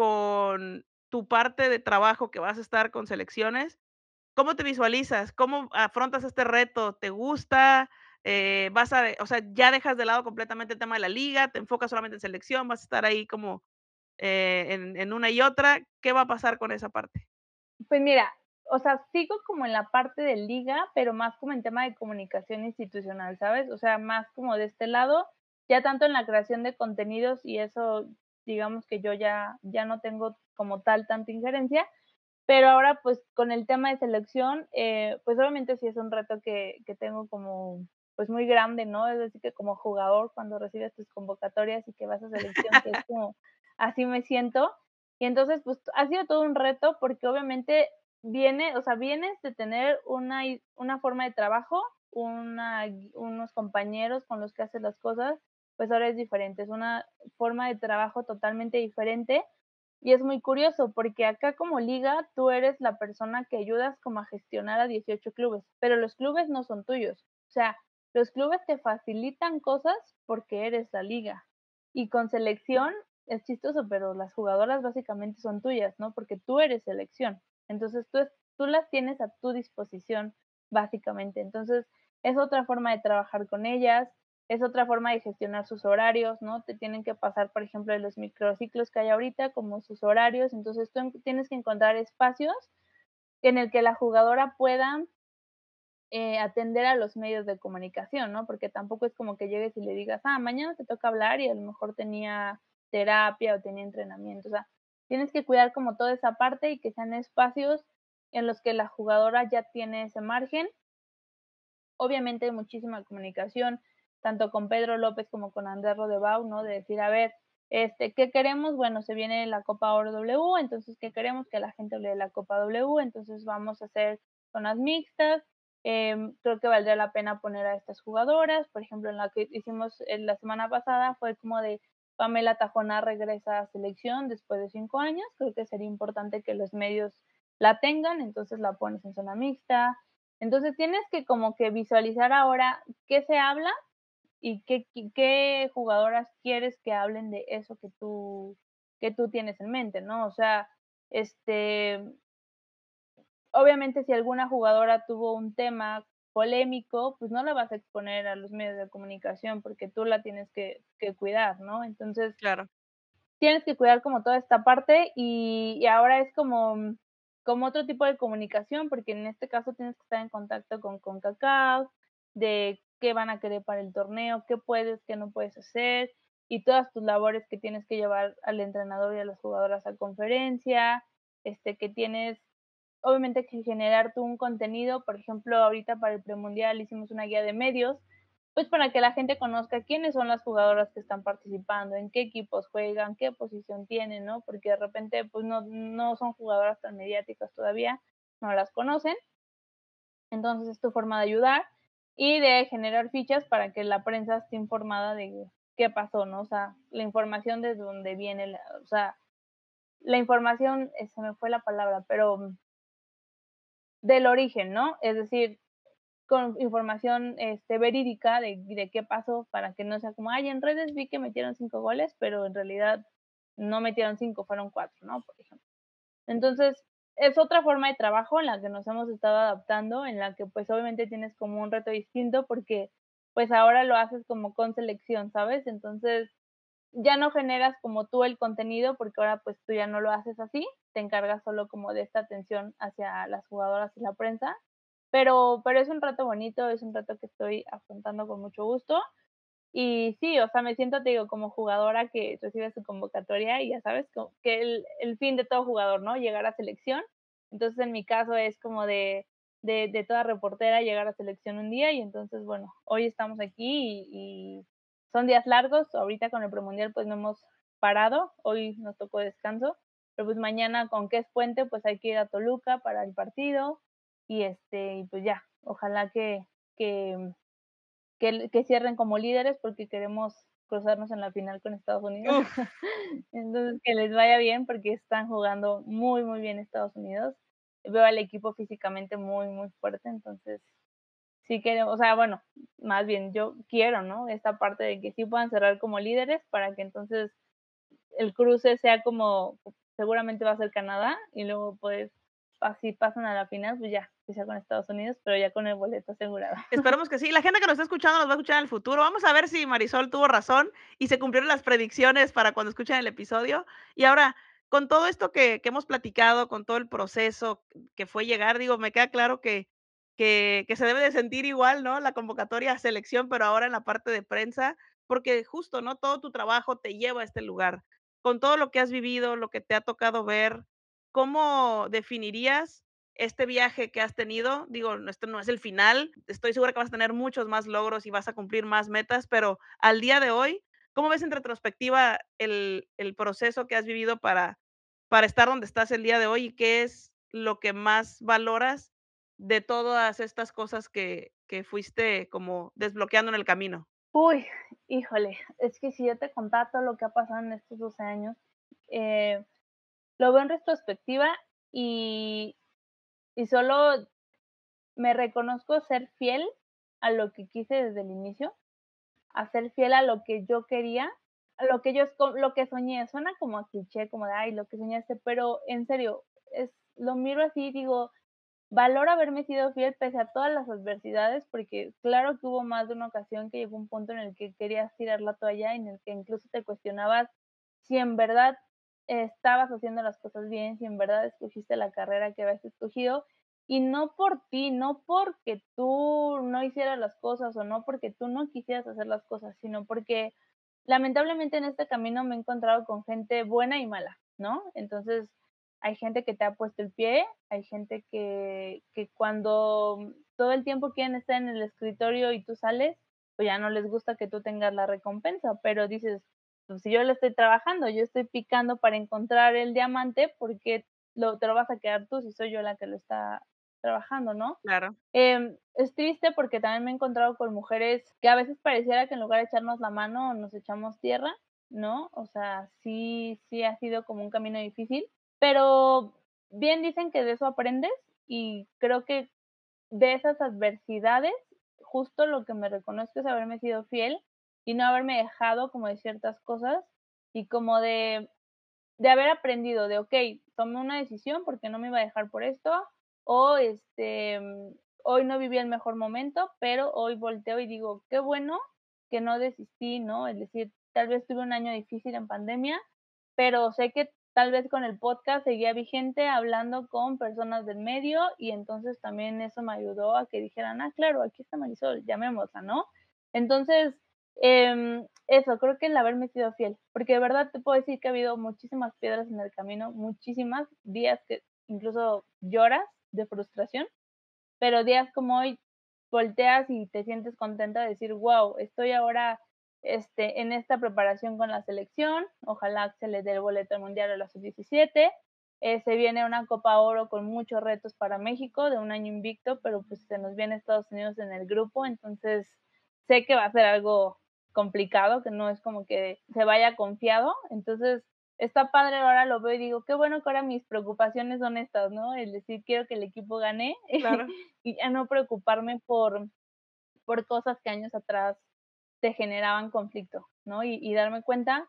[SPEAKER 1] con tu parte de trabajo que vas a estar con selecciones, ¿cómo te visualizas? ¿Cómo afrontas este reto? ¿Te gusta? Eh, vas a de o sea, ¿ya dejas de lado completamente el tema de la liga, te enfocas solamente en selección, vas a estar ahí como, eh, en en una y otra? ¿Qué va a pasar con esa parte?
[SPEAKER 2] Pues mira, o sea, sigo como en la parte de liga, pero más como en tema de comunicación institucional, ¿sabes? O sea, más como de este lado, ya tanto en la creación de contenidos y eso, digamos que yo ya ya no tengo como tal tanta injerencia, pero ahora, pues, con el tema de selección, eh, pues, obviamente sí es un reto que que tengo como, pues, muy grande, ¿no? Es decir, que como jugador, cuando recibes tus convocatorias y que vas a selección, que es como así me siento. Y entonces, pues, ha sido todo un reto, porque obviamente viene, o sea, vienes de tener una i una forma de trabajo, una gui unos compañeros con los que haces las cosas, pues, ahora es diferente, es una forma de trabajo totalmente diferente. Y es muy curioso, porque acá como liga, tú eres la persona que ayudas como a gestionar a dieciocho clubes, pero los clubes no son tuyos. O sea, los clubes te facilitan cosas porque eres la liga. Y con selección es chistoso, pero las jugadoras básicamente son tuyas, ¿no? Porque tú eres selección. Entonces tú, es- tú las tienes a tu disposición, básicamente. Entonces, es otra forma de trabajar con ellas, es otra forma de gestionar sus horarios, ¿no? Te tienen que pasar, por ejemplo, de los microciclos que hay ahorita, como sus horarios, entonces tú en tienes que encontrar espacios en el que la jugadora pueda eh, atender a los medios de comunicación, ¿no? Porque tampoco es como que llegues y le digas: "Ah, mañana te toca hablar", y a lo mejor tenía terapia o tenía entrenamiento, o sea, tienes que cuidar como toda esa parte y que sean espacios en los que la jugadora ya tiene ese margen. Obviamente, hay muchísima comunicación, tanto con Pedro López como con Andrés Rodevau, ¿no? De decir, a ver, este, ¿qué queremos? Bueno, se viene la Copa Oro W, entonces, ¿qué queremos? Que la gente hable de la Copa W, entonces vamos a hacer zonas mixtas. Em, creo que valdría la pena poner a estas jugadoras, por ejemplo, en la que hicimos en la semana pasada fue como de Pamela Tajonar regresa a selección después de cinco años, creo que sería importante que los medios la tengan, entonces la pones en zona mixta. Entonces tienes que como que visualizar ahora qué se habla y qué qui qué jugadoras quieres que hablen de eso que tú que tú tienes en mente, ¿no? O sea, este obviamente, si alguna jugadora tuvo un tema polémico, pues no la vas a exponer a los medios de comunicación, porque tú la tienes que que cuidar, ¿no? Entonces
[SPEAKER 1] Claro.
[SPEAKER 2] tienes que cuidar como toda esta parte, y y ahora es como como otro tipo de comunicación, porque en este caso tienes que estar en contacto con CONCACAF, de qué van a querer para el torneo, qué puedes, qué no puedes hacer, y todas tus labores que tienes que llevar al entrenador y a las jugadoras a conferencia, este, que tienes, obviamente, que generar tú un contenido, por ejemplo, ahorita para el premundial hicimos una guía de medios, pues, para que la gente conozca quiénes son las jugadoras que están participando, en qué equipos juegan, qué posición tienen, ¿no? Porque de repente, pues, no no son jugadoras tan mediáticas todavía, no las conocen. Entonces, es tu forma de ayudar y de generar fichas para que la prensa esté informada de qué pasó, ¿no? O sea, la información de dónde viene la o sea, la información, eh, se me fue la palabra, pero del origen, ¿no? Es decir, con información, este, verídica de de qué pasó para que no sea como: "Ay, en redes vi que metieron cinco goles", pero en realidad no metieron cinco, fueron cuatro, ¿no? Por ejemplo. Entonces, es otra forma de trabajo en la que nos hemos estado adaptando, en la que, pues, obviamente tienes como un reto distinto porque, pues, ahora lo haces como con selección, ¿sabes? Entonces, ya no generas como tú el contenido, porque ahora, pues, tú ya no lo haces así, te encargas solo como de esta atención hacia las jugadoras y la prensa, pero pero es un reto bonito, es un reto que estoy afrontando con mucho gusto. Y sí, o sea, me siento, te digo, como jugadora que recibe su convocatoria y ya sabes, como que el el fin de todo jugador, ¿no? Llegar a selección. Entonces, en mi caso es como de de de toda reportera llegar a selección un día y entonces, bueno, hoy estamos aquí y y son días largos. Ahorita con el premundial, pues, no hemos parado, hoy nos tocó descanso, pero, pues, mañana, con que es puente, pues, hay que ir a Toluca para el partido y, este, y pues ya, ojalá que que que l que cierren como líderes, porque queremos cruzarnos en la final con Estados Unidos.
[SPEAKER 1] Uf.
[SPEAKER 2] Entonces, que les vaya bien, porque están jugando muy, muy bien Estados Unidos. Veo al equipo físicamente muy, muy fuerte, entonces, sí queremos o sea, bueno, más bien yo quiero, ¿no? Esta parte de que sí puedan cerrar como líderes para que entonces el cruce sea como seguramente va a ser Canadá y luego, pues, así pasan a la final, pues ya, que sea con Estados Unidos, pero ya con el boleto asegurado.
[SPEAKER 1] Esperemos que sí. La gente que nos está escuchando nos va a escuchar en el futuro. Vamos a ver si Marisol tuvo razón y se cumplieron las predicciones para cuando escuchen el episodio. Y ahora, con todo esto que que hemos platicado, con todo el proceso que fue llegar, digo, me queda claro que que que se debe de sentir igual, ¿no? La convocatoria a selección, pero ahora en la parte de prensa, porque justo, ¿no? Todo tu trabajo te lleva a este lugar. Con todo lo que has vivido, lo que te ha tocado ver, ¿cómo definirías este viaje que has tenido? Digo, esto no es el final, estoy segura que vas a tener muchos más logros y vas a cumplir más metas, pero al día de hoy, ¿cómo ves en retrospectiva el el proceso que has vivido para para estar donde estás el día de hoy? ¿Y qué es lo que más valoras de todas estas cosas que que fuiste como desbloqueando en el camino?
[SPEAKER 2] Uy, híjole, es que si yo te contara todo lo que ha pasado en estos doce años, eh, lo veo en retrospectiva y y solo me reconozco ser fiel a lo que quise desde el inicio, a ser fiel a lo que yo quería, a lo que yo esco lo que soñé. Suena como a cliché, como de: "Ay, lo que soñaste", pero en serio, es lo miro así y digo valoro haberme sido fiel pese a todas las adversidades, porque claro que hubo más de una ocasión que llegó un punto en el que querías tirar la toalla, en el que incluso te cuestionabas si en verdad estabas haciendo las cosas bien, si en verdad escogiste la carrera que habías escogido, y no por ti, no porque tú no hicieras las cosas o no porque tú no quisieras hacer las cosas, sino porque lamentablemente en este camino me he encontrado con gente buena y mala, ¿no? Entonces, hay gente que te ha puesto el pie, hay gente que que cuando todo el tiempo quieren estar en el escritorio y tú sales, pues ya no les gusta que tú tengas la recompensa, pero dices: "Pues si yo lo estoy trabajando, yo estoy picando para encontrar el diamante, ¿por qué lo te lo vas a quedar tú si soy yo la que lo está trabajando?", ¿no?
[SPEAKER 1] Claro.
[SPEAKER 2] Em, es triste porque también me he encontrado con mujeres que a veces pareciera que en lugar de echarnos la mano, nos echamos tierra, ¿no? O sea, sí sí ha sido como un camino difícil, pero bien dicen que de eso aprendes, y creo que de esas adversidades, justo lo que me reconozco es haberme sido fiel y no haberme dejado como de ciertas cosas, y como de de haber aprendido de, okey, tomé una decisión porque no me iba a dejar por esto, o, este, mm, hoy no viví el mejor momento, pero hoy volteo y digo: "Qué bueno que no desistí", ¿no? Es decir, tal vez tuve un año difícil en pandemia, pero sé que tal vez con el podcast seguía vigente hablando con personas del medio, y entonces también eso me ayudó a que dijeran: "Ah, claro, aquí está Marisol, llamémosla", ¿no? Entonces, em, eso, creo que el haberme sido fiel, porque de verdad te puedo decir que ha habido muchísimas piedras en el camino, muchísimas, días que incluso lloras de frustración, pero días como hoy volteas y te sientes contenta de decir: "Guau, estoy ahora, este, en esta preparación con la selección, ojalá se les dé el boleto al mundial a la sub diecisiete, eh, se viene una Copa Oro con muchos retos para México, de un año invicto, pero, pues, se nos viene Estados Unidos en el grupo, entonces sé que va a ser algo complicado, que no es como que se vaya confiado, entonces está padre, ahora lo veo y digo: "Qué bueno que ahora mis preocupaciones son estas", ¿no? Es decir, quiero que el equipo gane
[SPEAKER 1] Claro.
[SPEAKER 2] y ya no preocuparme por por cosas que años atrás te generaban conflicto, ¿no? Y y darme cuenta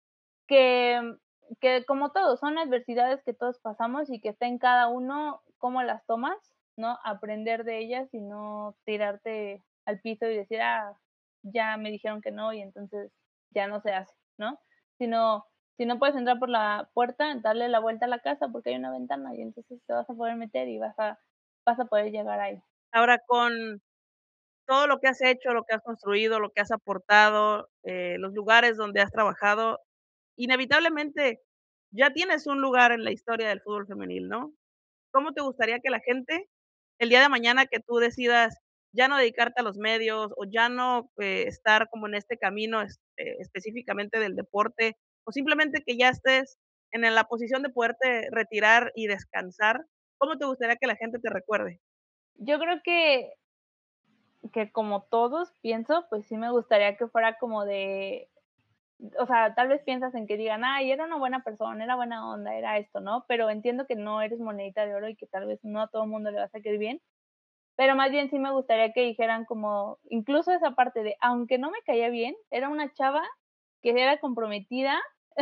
[SPEAKER 2] que que como todo, son adversidades que todos pasamos y que está en cada uno cómo las tomas, ¿no? Aprender de ellas y no tirarte al piso y decir: "Ah, ya me dijeron que no y entonces ya no se hace", ¿no? Sino, si no puedes entrar por la puerta, darle la vuelta a la casa porque hay una ventana y entonces te vas a poder meter y vas a vas a poder llegar ahí.
[SPEAKER 1] Ahora, con todo lo que has hecho, lo que has construido, lo que has aportado, eh, los lugares donde has trabajado, inevitablemente ya tienes un lugar en la historia del fútbol femenil, ¿no? ¿Cómo te gustaría que la gente, el día de mañana que tú decidas ya no dedicarte a los medios o ya no, eh, estar como en este camino, este, específicamente del deporte, o simplemente que ya estés en la posición de poderte retirar y descansar, cómo te gustaría que la gente te recuerde?
[SPEAKER 2] Yo creo que que como todos pienso, pues sí me gustaría que fuera como de, o sea, tal vez piensas en que digan: "Ay, era una buena persona, era buena onda, era esto", ¿no? Pero entiendo que no eres monedita de oro y que tal vez no a todo el mundo le vas a caer bien, pero más bien sí me gustaría que dijeran como incluso esa parte de, aunque no me caía bien, era una chava que era comprometida,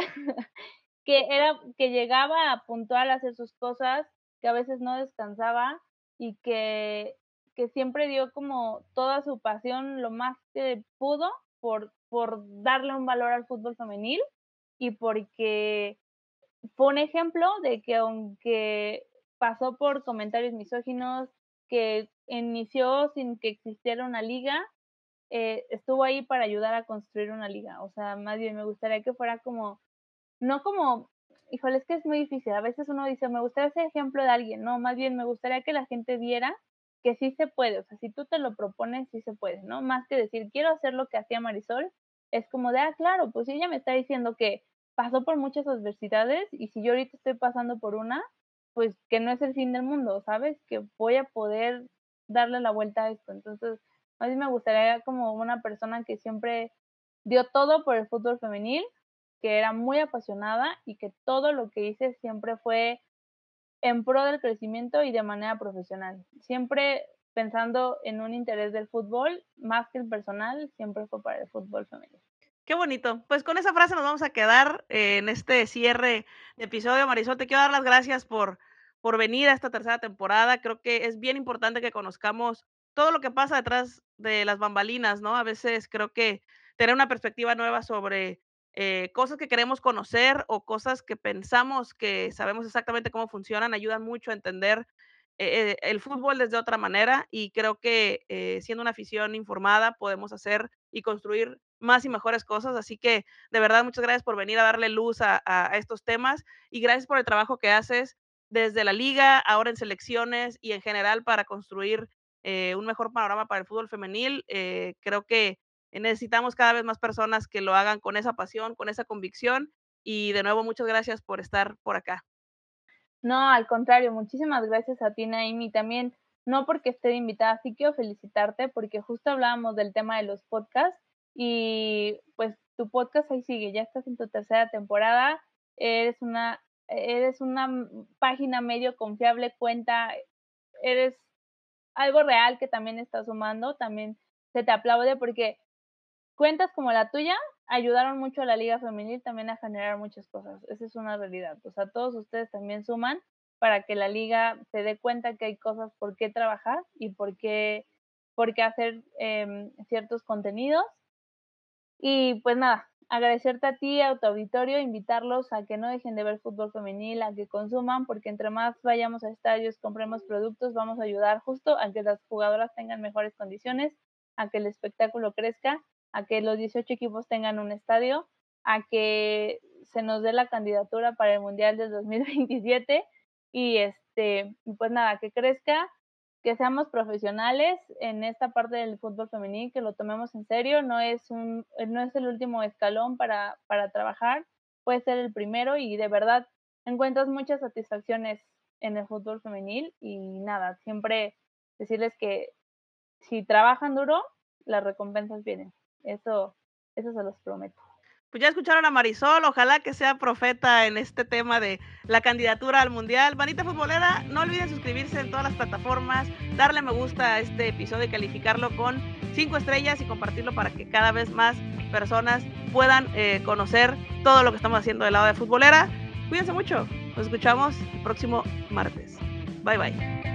[SPEAKER 2] que era que llegaba a puntual a hacer sus cosas, que a veces no descansaba y que que siempre dio como toda su pasión, lo más que pudo, por por darle un valor al fútbol femenil y porque fue un ejemplo de que aunque pasó por comentarios misóginos, que inició sin que existiera una liga, eh, estuvo ahí para ayudar a construir una liga. O sea, más bien me gustaría que fuera como, no como, híjole, es que es muy difícil. A veces uno dice: "Me gustaría ser ejemplo de alguien". No, más bien me gustaría que la gente viera que sí se puede. O sea, si tú te lo propones, sí se puede, ¿no? Más que decir: "Quiero hacer lo que hacía Marisol", es como de: "Ah, claro, pues si ella me está diciendo que pasó por muchas adversidades, y si yo ahorita estoy pasando por una, pues que no es el fin del mundo", ¿sabes? Que voy a poder darle la vuelta a esto. Entonces, a mí me gustaría como una persona que siempre dio todo por el fútbol femenil, que era muy apasionada y que todo lo que hice siempre fue en pro del crecimiento y de manera profesional. Siempre pensando en un interés del fútbol, más que el personal, siempre fue para el fútbol femenil.
[SPEAKER 1] Qué bonito. Pues con esa frase nos vamos a quedar eh, en este cierre de episodio. Marisol, te quiero dar las gracias por por venir a esta tercera temporada. Creo que es bien importante que conozcamos todo lo que pasa detrás de las bambalinas, ¿no? A veces creo que tener una perspectiva nueva sobre eh, cosas que queremos conocer o cosas que pensamos que sabemos exactamente cómo funcionan ayudan mucho a entender eh, eh, el fútbol desde otra manera y creo que eh, siendo una afición informada podemos hacer y construir más y mejores cosas. Así que de verdad muchas gracias por venir a darle luz a, a- a estos temas y gracias por el trabajo que haces desde la liga, ahora en selecciones y en general para construir eh, un mejor panorama para el fútbol femenil. Eh, creo que necesitamos cada vez más personas que lo hagan con esa pasión, con esa convicción y de nuevo muchas gracias por estar por acá.
[SPEAKER 2] No, al contrario, muchísimas gracias a ti, Naimi. También, no porque esté de invitada, sí quiero felicitarte porque justo hablábamos del tema de los podcasts y pues tu podcast ahí sigue, ya estás en tu tercera temporada, eres una, eres una m- página medio confiable, cuenta, eres algo real que también estás sumando, también se te aplaude porque cuentas como la tuya ayudaron mucho a la liga femenil también a generar muchas cosas, esa es una realidad, o sea, todos ustedes también suman para que la liga se dé cuenta que hay cosas por qué trabajar y por qué por qué hacer, em, ciertos contenidos. Y pues nada, agradecerte a ti, a tu auditorio, invitarlos a que no dejen de ver fútbol femenil, a que consuman, porque entre más vayamos a estadios, compremos productos, vamos a ayudar justo a que las jugadoras tengan mejores condiciones, a que el espectáculo crezca, a que los dieciocho equipos tengan un estadio, a que se nos dé la candidatura para el Mundial del dos mil veintisiete y este, y pues nada, que crezca, que seamos profesionales en esta parte del fútbol femenil, que lo tomemos en serio, no es un eh, no es el último escalón para para trabajar, puede ser el primero y de verdad encuentras muchas satisfacciones en el fútbol femenil y nada, siempre decirles que si trabajan duro, las recompensas vienen. Eso eso se los prometo.
[SPEAKER 1] Pues ya escucharon a Marisol, ojalá que sea profeta en este tema de la candidatura al Mundial. Manita Futbolera, no olviden suscribirse en todas las plataformas, darle me gusta a este episodio y calificarlo con cinco estrellas y compartirlo para que cada vez más personas puedan eh, conocer todo lo que estamos haciendo del lado de Futbolera. Cuídense mucho, nos escuchamos el próximo martes. Bye bye.